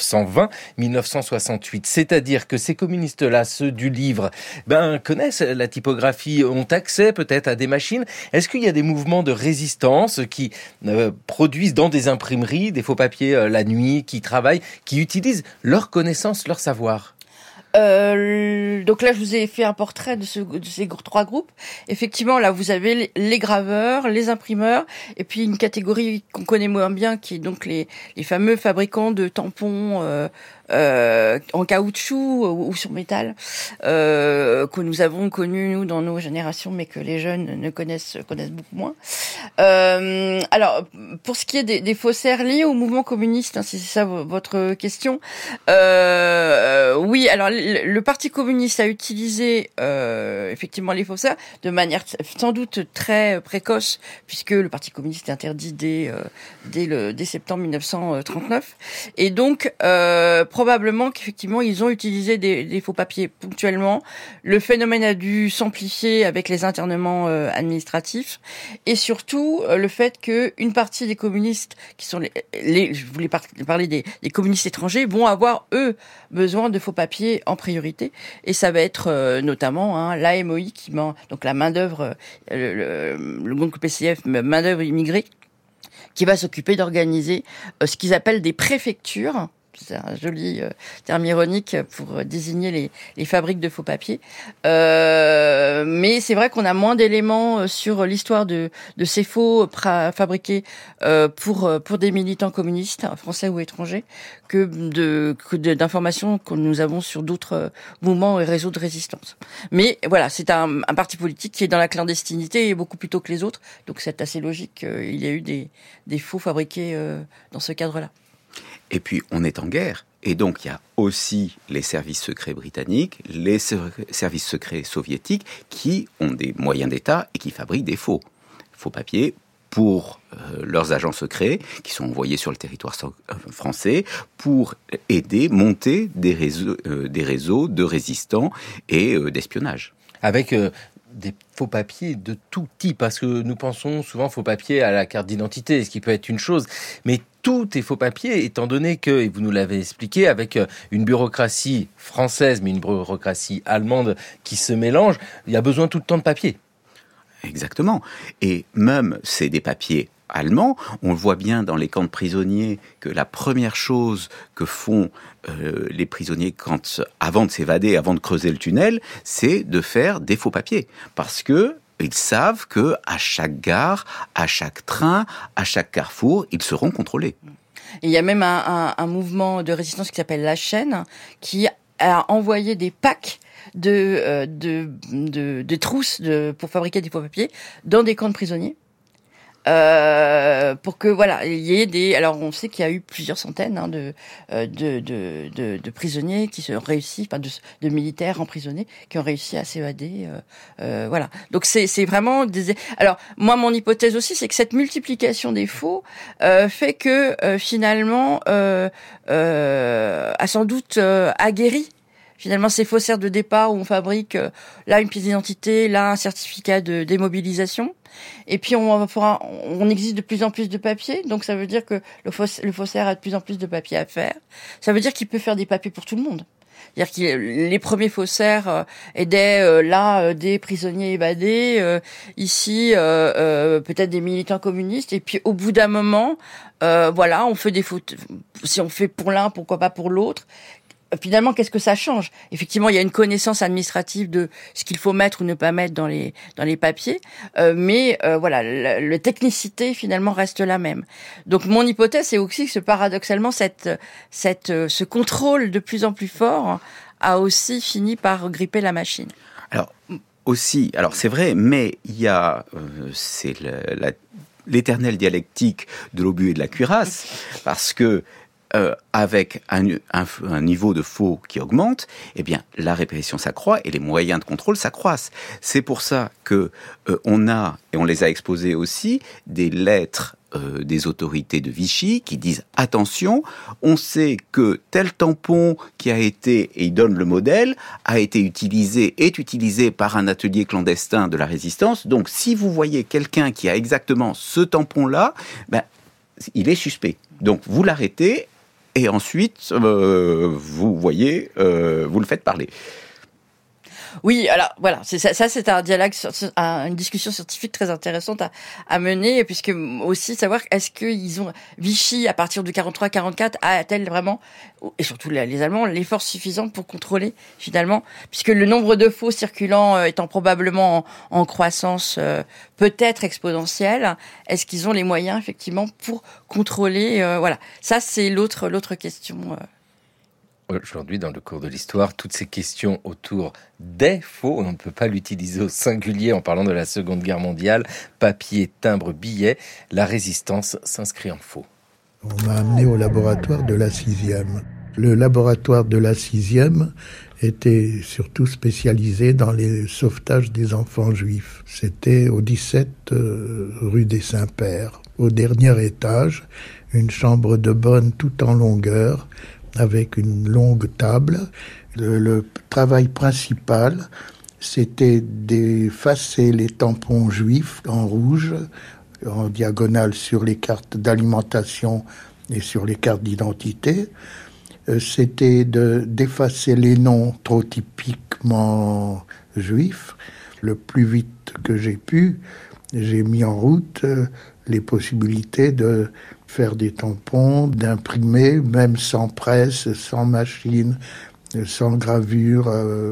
1920-1968. C'est-à-dire que ces communistes-là, ceux du livre, connaissent la typographie, ont accès peut-être à des machines. Est-ce qu'il y a des mouvements de résistance qui produisent dans des imprimeries des faux papiers la nuit, qui travaillent, qui utilisent leur connaissance, leur savoir ? Donc là, je vous ai fait un portrait de ces trois groupes. Effectivement, là, vous avez les graveurs, les imprimeurs, et puis une catégorie qu'on connaît moins bien, qui est donc les fameux fabricants de tampons en caoutchouc ou sur métal, que nous avons connus, nous, dans nos générations, mais que les jeunes ne connaissent beaucoup moins. Alors, pour ce qui est des faussaires liés au mouvement communiste, si c'est ça votre question, oui, alors le Parti communiste a utilisé effectivement les faussaires de manière sans doute très précoce, puisque le Parti communiste est interdit dès septembre 1939, et donc probablement qu'effectivement ils ont utilisé des faux papiers ponctuellement. Le phénomène a dû s'amplifier avec les internements administratifs, et surtout le fait que une partie des communistes qui sont je voulais parler des communistes étrangers, vont avoir eux besoin de faux papiers en priorité, et ça va être notamment l'AMOI donc la main d'œuvre, le groupe PCF, main d'œuvre immigrée, qui va s'occuper d'organiser ce qu'ils appellent des préfectures. C'est un joli terme ironique pour désigner les fabriques de faux papiers. Mais c'est vrai qu'on a moins d'éléments sur l'histoire de ces faux fabriqués pour des militants communistes, français ou étrangers, que d'informations que nous avons sur d'autres mouvements et réseaux de résistance. Mais voilà, c'est un parti politique qui est dans la clandestinité et beaucoup plus tôt que les autres. Donc c'est assez logique qu'il y a eu des faux fabriqués dans ce cadre-là. Et puis, on est en guerre. Et donc, il y a aussi les services secrets britanniques, les services secrets soviétiques qui ont des moyens d'État et qui fabriquent des faux papiers pour leurs agents secrets qui sont envoyés sur le territoire français pour aider, monter des réseaux de résistants et d'espionnage. Avec des faux papiers de tout type, parce que nous pensons souvent faux papiers à la carte d'identité, ce qui peut être une chose, mais tout est faux papier, étant donné que, et vous nous l'avez expliqué, avec une bureaucratie française, mais une bureaucratie allemande qui se mélange, il y a besoin tout le temps de papier. Exactement. Et même, c'est des papiers allemands. On le voit bien dans les camps de prisonniers que la première chose que font les prisonniers avant de s'évader, avant de creuser le tunnel, c'est de faire des faux papiers. Parce que ils savent que à chaque gare, à chaque train, à chaque carrefour, ils seront contrôlés. Et il y a même un mouvement de résistance qui s'appelle La Chaîne, qui a envoyé des packs de trousses pour fabriquer des faux papiers dans des camps de prisonniers. Pour que voilà, il y ait alors on sait qu'il y a eu plusieurs centaines de prisonniers qui ont réussi, de militaires emprisonnés qui ont réussi à s'évader. Voilà. Donc c'est vraiment alors moi mon hypothèse aussi c'est que cette multiplication des faux fait que finalement a sans doute aguerri finalement ces faussaires de départ où on fabrique là une pièce d'identité, là un certificat de démobilisation. Et puis on existe de plus en plus de papiers, donc ça veut dire que le faussaire a de plus en plus de papiers à faire. Ça veut dire qu'il peut faire des papiers pour tout le monde. C'est-à-dire que les premiers faussaires aidaient des prisonniers évadés, ici peut-être des militants communistes. Et puis au bout d'un moment, voilà, on fait des fautes. Si on fait pour l'un, pourquoi pas pour l'autre? Finalement, qu'est-ce que ça change? Effectivement, il y a une connaissance administrative de ce qu'il faut mettre ou ne pas mettre dans les papiers, mais voilà, la technicité finalement reste la même. Donc, mon hypothèse, c'est aussi que paradoxalement, ce contrôle de plus en plus fort a aussi fini par gripper la machine. Alors c'est vrai, mais il y a l'éternelle dialectique de l'obus et de la cuirasse, parce que avec un niveau de faux qui augmente, eh bien, la répression s'accroît et les moyens de contrôle s'accroissent. C'est pour ça que on a, et on les a exposés aussi, des lettres des autorités de Vichy qui disent « Attention, on sait que tel tampon qui a été, et il donne le modèle, est utilisé par un atelier clandestin de la résistance. Donc, si vous voyez quelqu'un qui a exactement ce tampon-là, ben, il est suspect. Donc, vous l'arrêtez. Et ensuite, vous voyez, vous le faites parler. Oui, alors voilà, c'est un dialogue, une discussion scientifique très intéressante à mener, puisque aussi savoir est-ce qu'ils ont Vichy à partir de 43-44 a-t-elle vraiment, et surtout les Allemands, les forces suffisantes pour contrôler finalement, puisque le nombre de faux circulants étant probablement en croissance peut-être exponentielle, est-ce qu'ils ont les moyens effectivement pour contrôler voilà, ça c'est l'autre question. Aujourd'hui, dans le cours de l'histoire, toutes ces questions autour des faux, on ne peut pas l'utiliser au singulier en parlant de la Seconde Guerre mondiale, papier, timbre, billet, la résistance s'inscrit en faux. On m'a amené au laboratoire de la 6e. Le laboratoire de la 6e était surtout spécialisé dans les sauvetages des enfants juifs. C'était au 17 rue des Saints-Pères. Au dernier étage, une chambre de bonne tout en longueur, avec une longue table. Le travail principal, c'était d'effacer les tampons juifs en rouge, en diagonale sur les cartes d'alimentation et sur les cartes d'identité. C'était d'effacer les noms trop typiquement juifs. Le plus vite que j'ai pu, j'ai mis en route les possibilités de faire des tampons, d'imprimer, même sans presse, sans machine, sans gravure.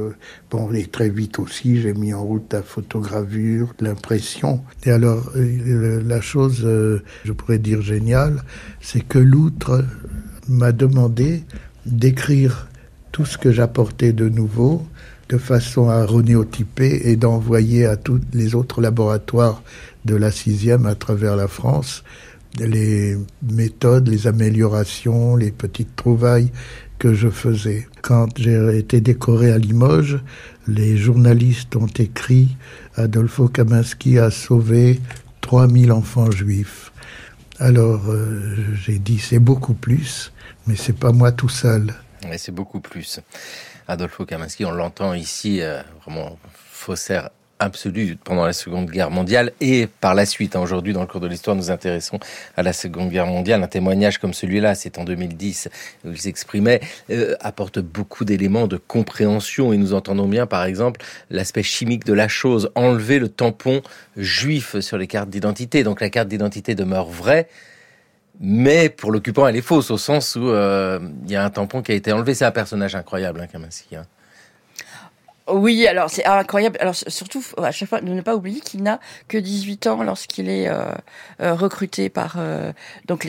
Et très vite aussi, j'ai mis en route la photogravure, l'impression. Et alors, la chose, je pourrais dire géniale, c'est que l'outre m'a demandé d'écrire tout ce que j'apportais de nouveau, de façon à renéotyper et d'envoyer à tous les autres laboratoires de la 6e à travers la France les méthodes, les améliorations, les petites trouvailles que je faisais. Quand j'ai été décoré à Limoges, les journalistes ont écrit « Adolfo Kaminski a sauvé 3000 enfants juifs. Alors, j'ai dit, c'est beaucoup plus, mais c'est pas moi tout seul. Mais c'est beaucoup plus. Adolfo Kaminski, on l'entend ici, vraiment faussaire absolu pendant la Seconde Guerre mondiale et par la suite. Aujourd'hui, dans le cours de l'histoire, nous intéressons à la Seconde Guerre mondiale. Un témoignage comme celui-là, c'est en 2010, où il s'exprimait, apporte beaucoup d'éléments de compréhension. Et nous entendons bien, par exemple, l'aspect chimique de la chose. Enlever le tampon juif sur les cartes d'identité. Donc la carte d'identité demeure vraie, mais pour l'occupant, elle est fausse, au sens où il y a un tampon qui a été enlevé. C'est un personnage incroyable, Kaminski. Oui, alors c'est incroyable. Alors surtout, à chaque fois, ne pas oublier qu'il n'a que 18 ans lorsqu'il est recruté par donc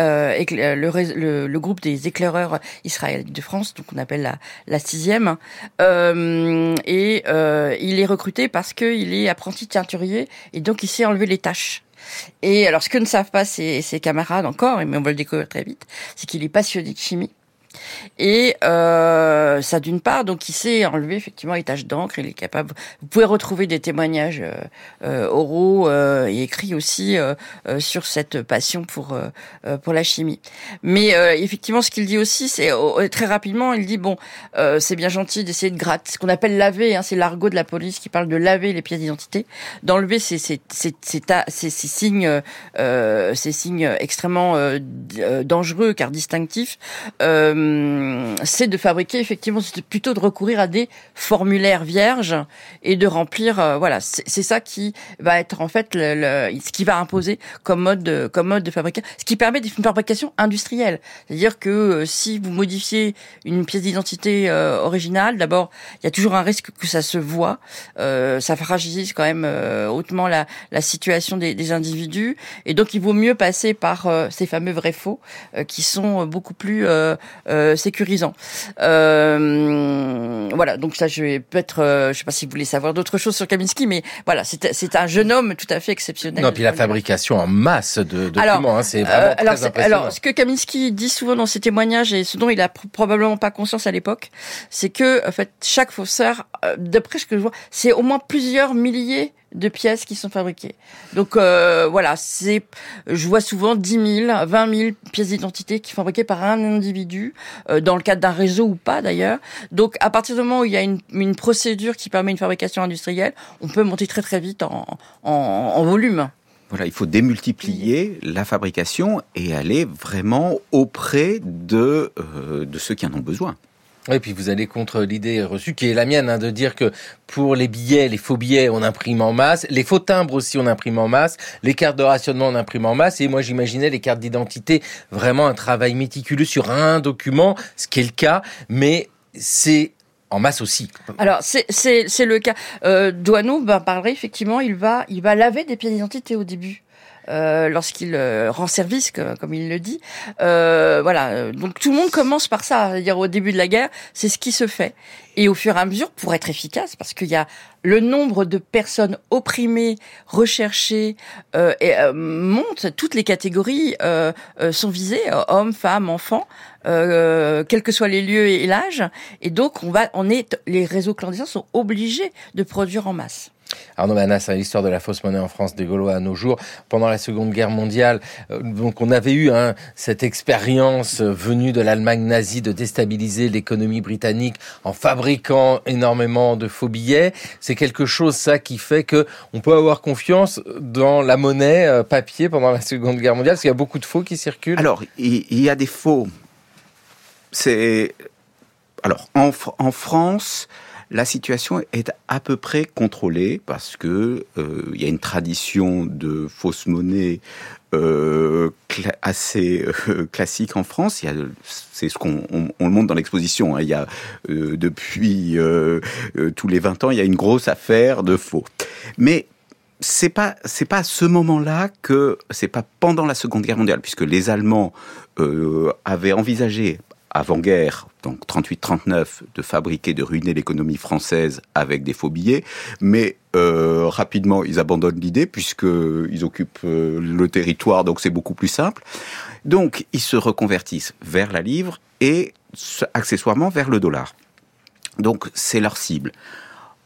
le groupe des éclaireurs israéliens de France, donc on appelle la 6e. Et il est recruté parce qu'il est apprenti teinturier et donc il sait enlever les taches. Et alors, ce que ne savent pas ses camarades encore, mais on va le découvrir très vite, c'est qu'il est passionné de chimie. Et ça d'une part, donc il sait enlever effectivement les taches d'encre, il est capable. Vous pouvez retrouver des témoignages oraux et écrits aussi sur cette passion pour la chimie. Mais effectivement, ce qu'il dit aussi, c'est très rapidement, il dit bon, c'est bien gentil d'essayer de gratter, ce qu'on appelle laver, c'est l'argot de la police qui parle de laver les pièces d'identité, d'enlever ces signes extrêmement dangereux car distinctifs. C'est de fabriquer, effectivement, c'est plutôt de recourir à des formulaires vierges et de remplir, c'est ça qui va être en fait ce qui va imposer comme mode de fabrication, ce qui permet une fabrication industrielle. C'est-à-dire que si vous modifiez une pièce d'identité originale, d'abord, il y a toujours un risque que ça se voit, ça fragilise quand même hautement la situation des individus, et donc il vaut mieux passer par ces fameux vrais faux qui sont beaucoup plus sécurisant. Voilà, donc ça, je vais peut-être, je sais pas si vous voulez savoir d'autres choses sur Kaminski, mais voilà, c'est un jeune homme tout à fait exceptionnel. Non, puis la fabrication en masse de documents, c'est vraiment très impressionnant. Alors, ce que Kaminski dit souvent dans ses témoignages, et ce dont il a probablement pas conscience à l'époque, c'est que, en fait, chaque faussaire, d'après ce que je vois, c'est au moins plusieurs milliers de pièces qui sont fabriquées. Donc je vois souvent 10 000, 20 000 pièces d'identité qui sont fabriquées par un individu, dans le cadre d'un réseau ou pas d'ailleurs. Donc à partir du moment où il y a une procédure qui permet une fabrication industrielle, on peut monter très très vite en volume. Voilà, il faut démultiplier la fabrication et aller vraiment auprès de ceux qui en ont besoin. Et puis vous allez contre l'idée reçue, qui est la mienne, de dire que pour les billets, les faux billets, on imprime en masse, les faux timbres aussi, on imprime en masse, les cartes de rationnement, on imprime en masse, et moi j'imaginais les cartes d'identité, vraiment un travail méticuleux sur un document, ce qui est le cas, mais c'est en masse aussi. Alors c'est le cas. Doisneau parlerait effectivement, il va laver des pièces d'identité au début. Lorsqu'il rend service, comme il le dit. Donc tout le monde commence par ça. C'est-à-dire au début de la guerre, c'est ce qui se fait. Et au fur et à mesure, pour être efficace, parce qu'il y a le nombre de personnes opprimées, recherchées, monte. Toutes les catégories sont visées, hommes, femmes, enfants, quels que soient les lieux et l'âge. Et donc les réseaux clandestins sont obligés de produire en masse. Arnaud Manas, l'histoire de la fausse monnaie en France des Gaulois à nos jours. Pendant la Seconde Guerre mondiale, donc on avait eu cette expérience venue de l'Allemagne nazie de déstabiliser l'économie britannique en fabriquant énormément de faux billets. C'est quelque chose, ça, qui fait que on peut avoir confiance dans la monnaie papier pendant la Seconde Guerre mondiale, parce qu'il y a beaucoup de faux qui circulent. Alors, il y a des faux. En France, la situation est à peu près contrôlée parce que il y a une tradition de fausse monnaie assez classique en France. C'est ce qu'on le montre dans l'exposition. Il y a depuis tous les 20 ans, il y a une grosse affaire de faux. Mais c'est pas à ce moment-là c'est pas pendant la Seconde Guerre mondiale, puisque les Allemands avaient envisagé avant-guerre, donc 38-39, de fabriquer, de ruiner l'économie française avec des faux billets, mais rapidement ils abandonnent l'idée puisqu'ils occupent le territoire, donc c'est beaucoup plus simple. Donc ils se reconvertissent vers la livre et accessoirement vers le dollar. Donc c'est leur cible.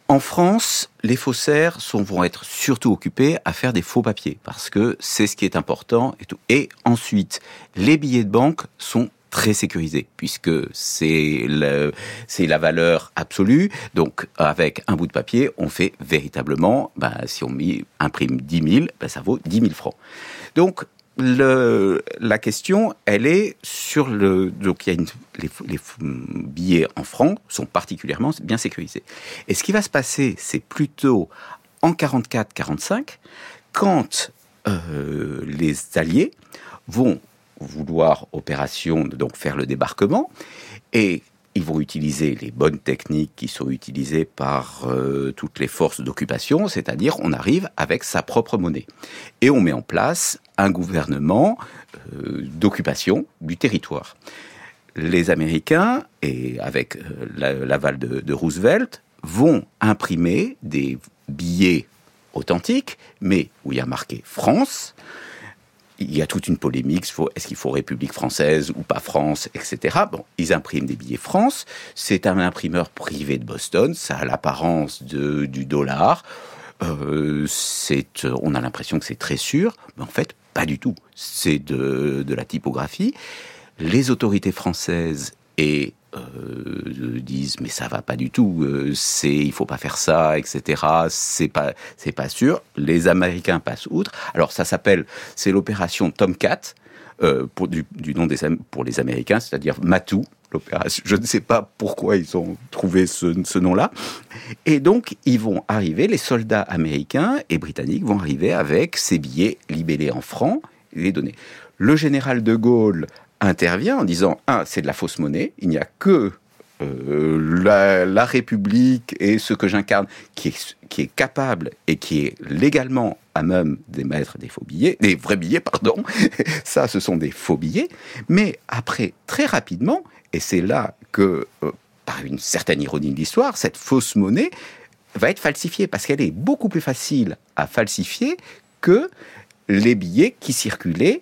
En France, les faussaires vont être surtout occupés à faire des faux papiers, parce que c'est ce qui est important et tout. Et ensuite, les billets de banque sont très sécurisés, puisque c'est la valeur absolue. Donc, avec un bout de papier, on fait véritablement, si on imprime 10 000, ça vaut 10 000 francs. Donc, la question, elle est sur donc il y a les billets en francs sont particulièrement bien sécurisés. Et ce qui va se passer, c'est plutôt en 44-45, quand les Alliés vont vouloir donc faire le débarquement, et ils vont utiliser les bonnes techniques qui sont utilisées par toutes les forces d'occupation, c'est-à-dire on arrive avec sa propre monnaie. Et on met en place un gouvernement d'occupation du territoire. Les Américains, et avec l'aval de Roosevelt, vont imprimer des billets authentiques, mais où il y a marqué France. Il y a toute une polémique, est-ce qu'il faut République française ou pas France, etc. Bon, ils impriment des billets France, c'est un imprimeur privé de Boston, ça a l'apparence du dollar, on a l'impression que c'est très sûr, mais en fait, pas du tout. C'est de la typographie. Les autorités françaises disent mais ça va pas du tout, il faut pas faire ça, etc. C'est pas sûr. Les Américains passent outre. Alors c'est l'opération Tomcat du nom pour les Américains, c'est-à-dire Matou. L'opération. Je ne sais pas pourquoi ils ont trouvé ce nom-là. Et donc ils vont arriver, les soldats américains et britanniques vont arriver avec ces billets libellés en francs et les donner. Le général de Gaulle intervient en disant c'est de la fausse monnaie, il n'y a que la République et ce que j'incarne qui est capable et qui est légalement à même d'émettre des vrais billets, pardon. Ça, ce sont des faux billets. Mais après, très rapidement, et c'est là que, par une certaine ironie de l'histoire, cette fausse monnaie va être falsifiée parce qu'elle est beaucoup plus facile à falsifier que les billets qui circulaient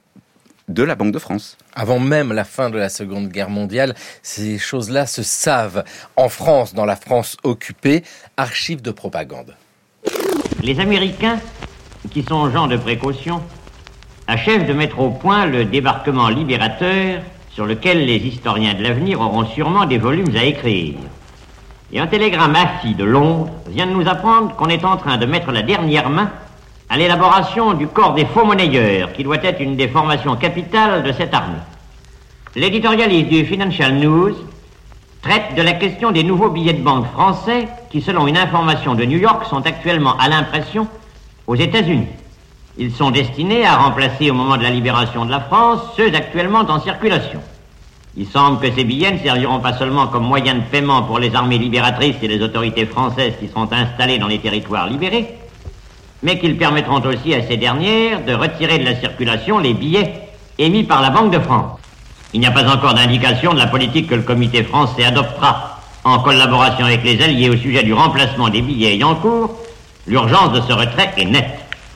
de la Banque de France. Avant même la fin de la Seconde Guerre mondiale, ces choses-là se savent. En France, dans la France occupée, archives de propagande. Les Américains, qui sont gens de précaution, achèvent de mettre au point le débarquement libérateur sur lequel les historiens de l'avenir auront sûrement des volumes à écrire. Et un télégramme assis de Londres vient de nous apprendre qu'on est en train de mettre la dernière main à l'élaboration du corps des faux monnayeurs, qui doit être une des formations capitales de cette armée. L'éditorialiste du Financial News traite de la question des nouveaux billets de banque français qui, selon une information de New York, sont actuellement à l'impression aux États-Unis. Ils sont destinés à remplacer au moment de la libération de la France ceux actuellement en circulation. Il semble que ces billets ne serviront pas seulement comme moyen de paiement pour les armées libératrices et les autorités françaises qui seront installées dans les territoires libérés, mais qu'ils permettront aussi à ces dernières de retirer de la circulation les billets émis par la Banque de France. Il n'y a pas encore d'indication de la politique que le comité français adoptera en collaboration avec les Alliés au sujet du remplacement des billets ayant cours. L'urgence de ce retrait est nette.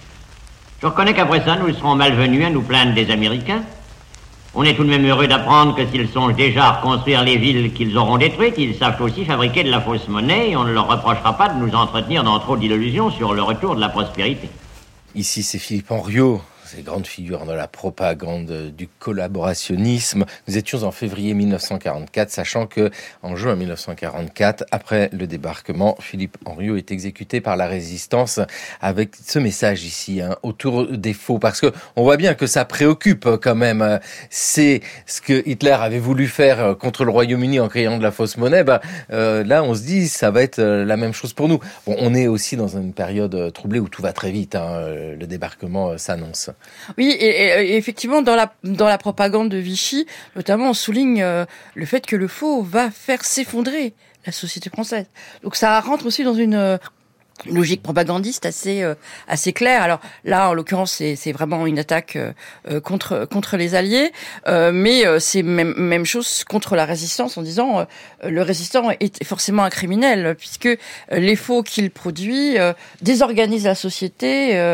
Je reconnais qu'après ça, nous serons malvenus à nous plaindre des Américains. On est tout de même heureux d'apprendre que s'ils songent déjà à reconstruire les villes qu'ils auront détruites, ils savent aussi fabriquer de la fausse monnaie et on ne leur reprochera pas de nous entretenir dans trop d'illusions sur le retour de la prospérité. Ici, c'est Philippe Henriot, ces grandes figures de la propagande, du collaborationnisme. Nous étions en février 1944, sachant que en juin 1944, après le débarquement, Philippe Henriot est exécuté par la résistance avec ce message ici, autour des faux, parce que on voit bien que ça préoccupe quand même. C'est ce que Hitler avait voulu faire contre le Royaume-Uni en créant de la fausse monnaie. Là, on se dit, ça va être la même chose pour nous. Bon, on est aussi dans une période troublée où tout va très vite. Le débarquement s'annonce. Oui, et effectivement, dans la propagande de Vichy, notamment, on souligne le fait que le faux va faire s'effondrer la société française. Donc ça rentre aussi dans une logique propagandiste assez claire. Alors là, en l'occurrence, c'est vraiment une attaque contre les Alliés, mais c'est même chose contre la résistance en disant le résistant est forcément un criminel puisque les faux qu'il produit désorganisent la société.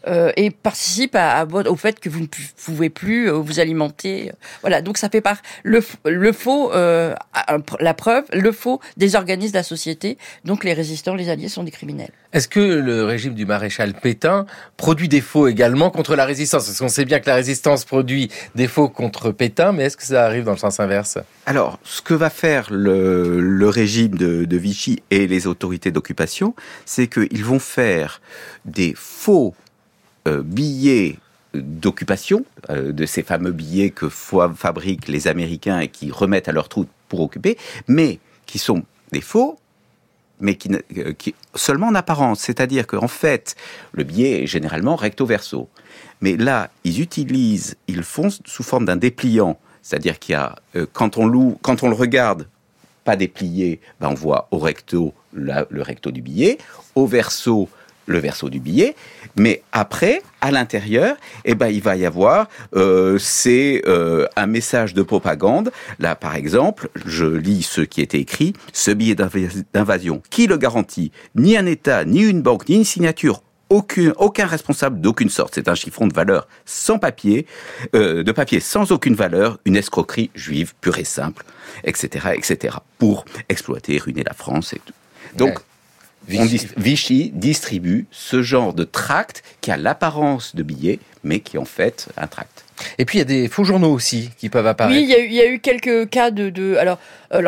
et participe au fait que vous ne pouvez plus vous alimenter. Voilà, donc ça fait le faux, la preuve, le faux désorganise la société. Donc les résistants, les alliés sont des criminels. Est-ce que le régime du maréchal Pétain produit des faux également contre la résistance? Parce qu'on sait bien que la résistance produit des faux contre Pétain, mais est-ce que ça arrive dans le sens inverse? Alors, ce que va faire le régime de Vichy et les autorités d'occupation, c'est qu'ils vont faire des faux billets d'occupation, de ces fameux billets que fabriquent les Américains et qui remettent à leurs troupes pour occuper, mais qui sont des faux, mais qui seulement en apparence. C'est-à-dire qu'en fait, le billet est généralement recto verso. Mais là, ils font sous forme d'un dépliant. C'est-à-dire qu'il y a, quand on le regarde, pas déplié, on voit au recto, le recto du billet, au verso, le verso du billet, mais après, à l'intérieur, il va y avoir un message de propagande. Là, par exemple, je lis ce qui était écrit: ce billet d'invasion, qui le garantit? Ni un État, ni une banque, ni une signature. Aucun responsable d'aucune sorte. C'est un chiffron de valeur sans papier, de papier sans aucune valeur, une escroquerie juive pure et simple, etc., etc. Pour exploiter, ruiner la France et tout. Donc, Vichy distribue ce genre de tract qui a l'apparence de billet, mais qui est en fait un tract. Et puis il y a des faux journaux aussi qui peuvent apparaître. Oui, il y a eu quelques cas alors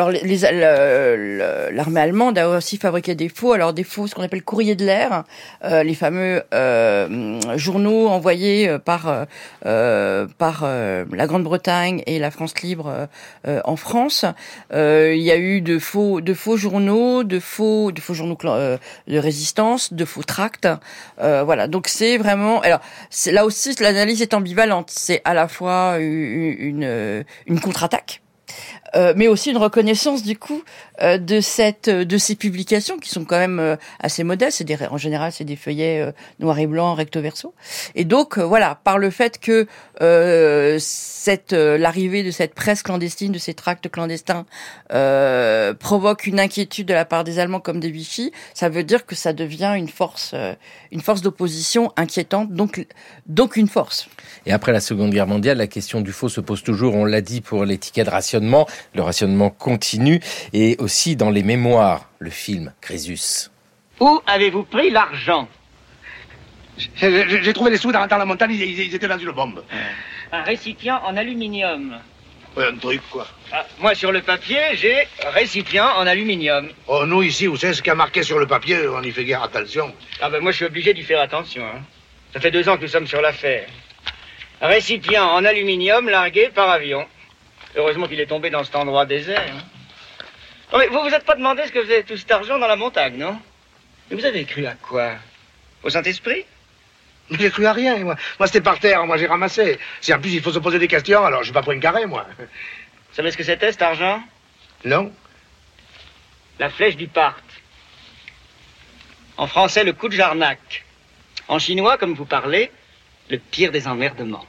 l'armée allemande a aussi fabriqué des faux, ce qu'on appelle courriers de l'air, les fameux journaux envoyés par la Grande-Bretagne et la France libre en France. Il y a eu de faux journaux, de faux journaux de résistance, de faux tracts. Voilà, donc c'est vraiment. Alors là aussi, l'analyse est ambivalente. C'est à la fois une contre-attaque, mais aussi une reconnaissance du coup de ces publications qui sont quand même assez modestes. En général, c'est des feuillets noirs et blancs, recto verso. Et donc voilà, par le fait que l'arrivée de cette presse clandestine, de ces tracts clandestins, provoque une inquiétude de la part des Allemands comme des Vichy, ça veut dire que ça devient une force d'opposition inquiétante, donc une force. Et après la Seconde Guerre mondiale, la question du faux se pose toujours, on l'a dit, pour les tickets de rationnement. Le rationnement continue, et aussi dans les mémoires, le film Crésus. Où avez-vous pris l'argent? J'ai trouvé les sous dans la montagne, ils étaient dans une bombe. Un récipient en aluminium. Ouais, un truc, quoi. Moi, sur le papier, j'ai récipient en aluminium. Oh, nous, ici, vous savez ce qu'il y a marqué sur le papier, on y fait guère attention. Moi, je suis obligé d'y faire attention. Ça fait 2 ans que nous sommes sur l'affaire. Récipient en aluminium largué par avion. Heureusement qu'il est tombé dans cet endroit désert. Non, mais vous vous êtes pas demandé ce que faisait tout cet argent dans la montagne, non? Mais vous avez cru à quoi? Au Saint-Esprit? Mais j'ai cru à rien, moi. Moi, c'était par terre, moi, j'ai ramassé. Si en plus, il faut se poser des questions, alors je vais pas prendre une carré, moi. Vous savez ce que c'était, cet argent? Non. La flèche du Parthe. En français, le coup de Jarnac. En chinois, comme vous parlez, le pire des emmerdements.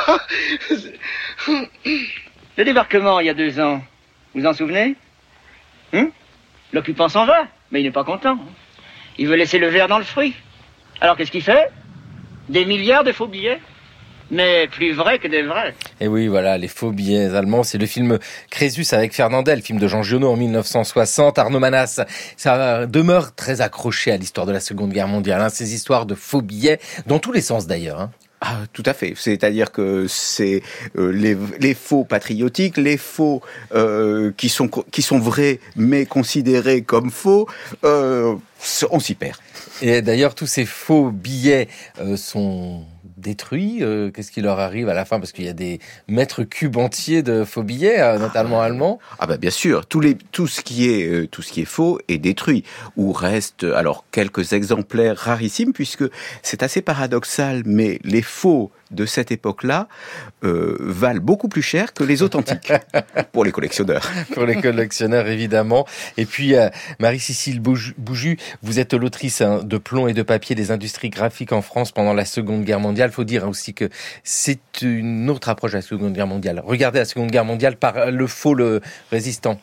Le débarquement, il y a 2 ans, vous en souvenez? L'occupant s'en va, mais il n'est pas content. Il veut laisser le verre dans le fruit. Alors qu'est-ce qu'il fait? Des milliards de faux billets, mais plus vrais que des vrais. Et oui, voilà, les faux billets allemands, c'est le film Crésus avec Fernandel, film de Jean Giono en 1960. Arnaud Manas, ça demeure très accroché à l'histoire de la Seconde Guerre mondiale, ces histoires de faux billets, dans tous les sens d'ailleurs. Tout à fait. C'est-à-dire que c'est les faux patriotiques, les faux qui sont vrais mais considérés comme faux, on s'y perd. Et d'ailleurs, tous ces faux billets sont détruits. Qu'est-ce qui leur arrive à la fin? Parce qu'il y a des mètres cubes entiers de faux billets, notamment allemands. Bien sûr, tout ce qui est faux est détruit. Ou reste alors quelques exemplaires rarissimes, puisque c'est assez paradoxal, mais les faux de cette époque-là valent beaucoup plus cher que les authentiques pour les collectionneurs. Pour les collectionneurs, évidemment. Et puis, Marie-Cécile Bouju, vous êtes l'autrice de Plomb et de papier des industries graphiques en France pendant la Seconde Guerre mondiale. Il faut dire aussi que c'est une autre approche à la Seconde Guerre mondiale. Regardez la Seconde Guerre mondiale par le faux, le résistant.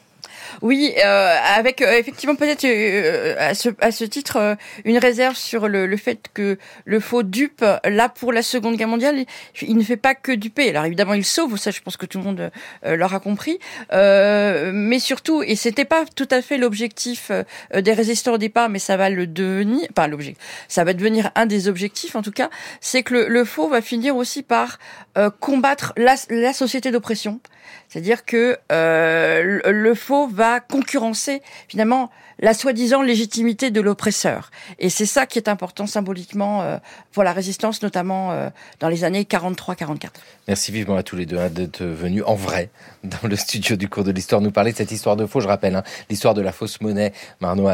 Oui, avec effectivement peut-être à ce titre une réserve sur le fait que le faux dupe, là pour la Seconde Guerre mondiale, il ne fait pas que duper. Alors évidemment il sauve, ça je pense que tout le monde l'aura compris, mais surtout, et c'était pas tout à fait l'objectif des résistants au départ, mais ça va le devenir, enfin l'objectif, ça va devenir un des objectifs en tout cas, c'est que le faux va finir aussi par combattre la société d'oppression. C'est-à-dire que le faux va concurrencer finalement la soi-disant légitimité de l'oppresseur. Et c'est ça qui est important symboliquement pour la résistance, notamment dans les années 43-44. Merci vivement à tous les deux d'être venus en vrai dans le studio du cours de l'histoire nous parler de cette histoire de faux. Je rappelle l'histoire de la fausse monnaie Arnaud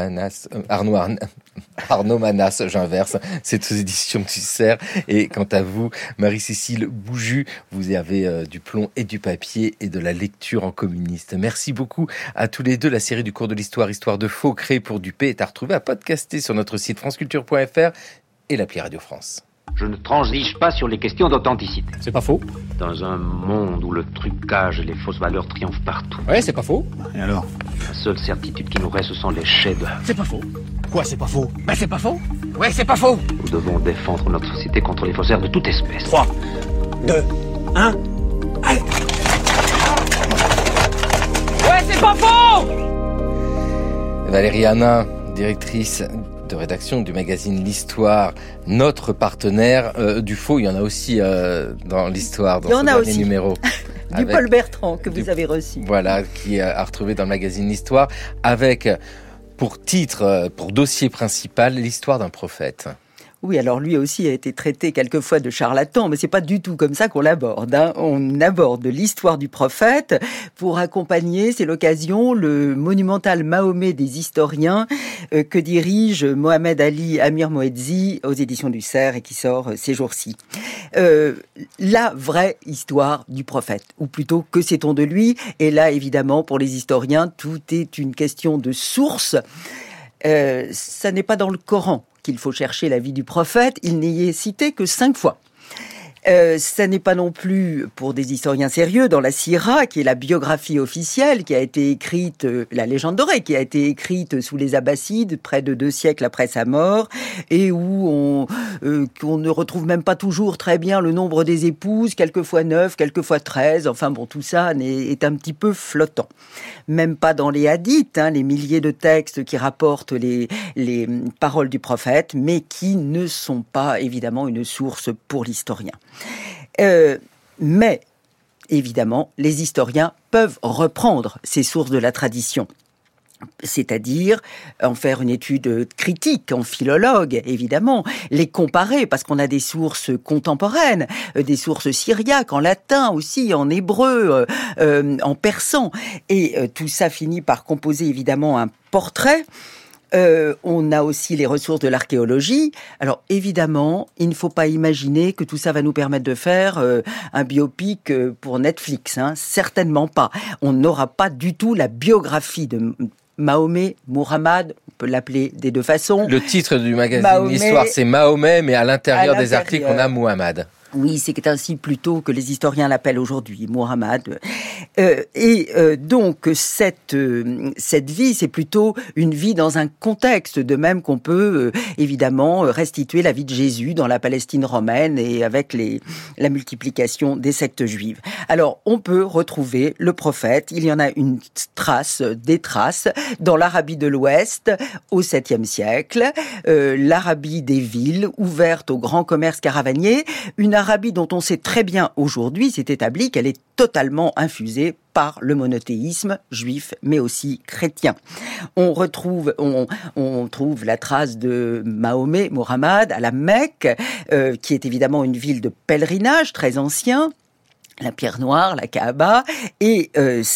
Manas, j'inverse, c'est aux éditions du Cerf. Et quant à vous, Marie-Cécile Bouju, vous avez du plomb et du papier et de la lecture en communiste. Merci beaucoup à tous les deux. La série du cours de l'histoire, Histoire de faux, créée pour duper, est à retrouver, à podcaster sur notre site franceculture.fr et l'appli Radio France. Je ne transige pas sur les questions d'authenticité. C'est pas faux. Dans un monde où le trucage et les fausses valeurs triomphent partout. Ouais, c'est pas faux. Et alors ? La seule certitude qui nous reste, ce sont les chefs-d'œuvre. C'est pas faux. Quoi, c'est pas faux ? Ben c'est pas faux. Ouais, c'est pas faux. Nous devons défendre notre société contre les faussaires de toute espèce. 3, 2, 1, allez. Ouais, c'est pas faux. Valérie Hanin, directrice de rédaction du magazine L'Histoire, notre partenaire du faux. Il y en a aussi dans l'Histoire, dans ce dernier numéro. Du Paul Bertrand que vous avez reçu. Voilà, qui est à retrouver dans le magazine L'Histoire, avec pour titre, pour dossier principal, l'histoire d'un prophète. Oui, alors lui aussi a été traité quelquefois de charlatan, mais c'est pas du tout comme ça qu'on l'aborde. On aborde l'histoire du prophète pour accompagner, c'est l'occasion, le monumental Mahomet des historiens que dirige Mohamed Ali Amir Moedzi aux éditions du Cerf et qui sort ces jours-ci. La vraie histoire du prophète, ou plutôt que sait-on de lui ? Et là, évidemment, pour les historiens, tout est une question de source. Ça n'est pas dans le Coran qu'il faut chercher la vie du prophète, il n'y est cité que 5 fois. Ça n'est pas non plus, pour des historiens sérieux, dans la Sira, qui est la biographie officielle, qui a été écrite, la légende dorée, qui a été écrite sous les Abbassides, près de 2 siècles après sa mort, et où qu'on ne retrouve même pas toujours très bien le nombre des épouses, quelquefois 9, quelquefois 13, enfin bon, tout ça est un petit peu flottant. Même pas dans les hadiths, les milliers de textes qui rapportent les paroles du prophète, mais qui ne sont pas, évidemment, une source pour l'historien. Mais, évidemment, les historiens peuvent reprendre ces sources de la tradition. C'est-à-dire en faire une étude critique, en philologue, évidemment, les comparer, parce qu'on a des sources contemporaines, des sources syriaques, en latin aussi, en hébreu, en persan, et tout ça finit par composer évidemment un portrait. On a aussi les ressources de l'archéologie. Alors évidemment, il ne faut pas imaginer que tout ça va nous permettre de faire un biopic pour Netflix, certainement pas. On n'aura pas du tout la biographie de Mahomet, Muhammad, on peut l'appeler des 2 façons. Le titre du magazine L'Histoire, c'est Mahomet, mais à l'intérieur des articles, on a Muhammad. Oui, c'est ainsi plutôt que les historiens l'appellent aujourd'hui, Muhammad. Donc, cette vie, c'est plutôt une vie dans un contexte, de même qu'on peut évidemment restituer la vie de Jésus dans la Palestine romaine et avec la multiplication des sectes juives. Alors, on peut retrouver le prophète, il y en a des traces, dans l'Arabie de l'Ouest au 7e siècle, l'Arabie des villes, ouverte au grand commerce caravanier, une Arabie dont on sait très bien aujourd'hui, c'est établi qu'elle est totalement infusée par le monothéisme juif, mais aussi chrétien. On trouve la trace de Mahomet, Mohammed, à la Mecque, qui est évidemment une ville de pèlerinage très ancien. La pierre noire, la Kaaba, et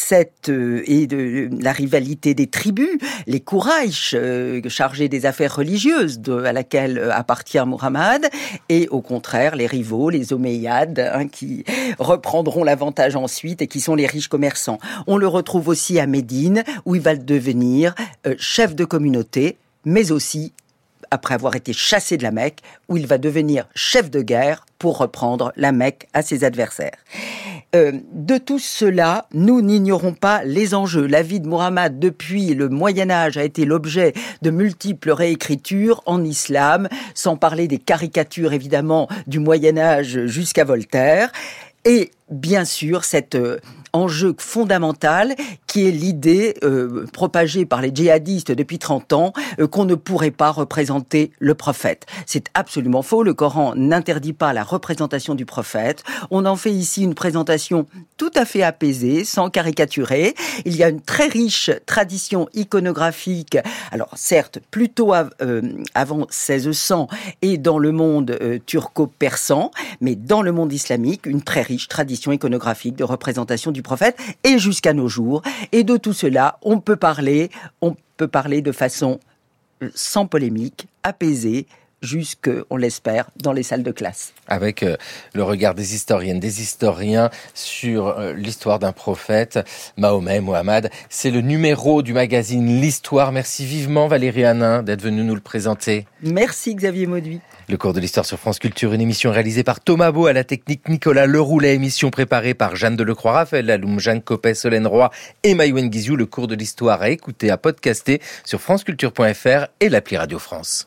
la rivalité des tribus, les Quraysh, chargés des affaires religieuses à laquelle appartient Muhammad, et au contraire les rivaux, les Omeyyades, qui reprendront l'avantage ensuite et qui sont les riches commerçants. On le retrouve aussi à Médine, où il va devenir chef de communauté, mais aussi après avoir été chassé de la Mecque, où il va devenir chef de guerre pour reprendre la Mecque à ses adversaires. De tout cela, nous n'ignorons pas les enjeux. La vie de Muhammad depuis le Moyen-Âge a été l'objet de multiples réécritures en islam, sans parler des caricatures évidemment du Moyen-Âge jusqu'à Voltaire. Et bien sûr, cet enjeu fondamental qui est l'idée propagée par les djihadistes depuis 30 ans qu'on ne pourrait pas représenter le prophète. C'est absolument faux. Le Coran n'interdit pas la représentation du prophète. On en fait ici une présentation tout à fait apaisée, sans caricaturer. Il y a une très riche tradition iconographique, alors certes plutôt avant 1600 et dans le monde turco-persan, mais dans le monde islamique, une très riche tradition iconographique de représentation du prophète, et jusqu'à nos jours. Et de tout cela, on peut parler de façon sans polémique, apaisée, jusque, on l'espère, dans les salles de classe. Avec le regard des historiennes, des historiens sur l'histoire d'un prophète, Mahomet, Mohammed. C'est le numéro du magazine L'Histoire. Merci vivement Valérie Hanin d'être venue nous le présenter. Merci Xavier Mauduit. Le cours de l'histoire sur France Culture, une émission réalisée par Thomas Beau, à la technique Nicolas Leroulet, émission préparée par Jeanne Delecroix, Raphaël Laloum, Jeanne Copet, Solène Roy et Maïwen Guizou. Le cours de l'histoire à écouter, à podcaster sur franceculture.fr et l'appli Radio France.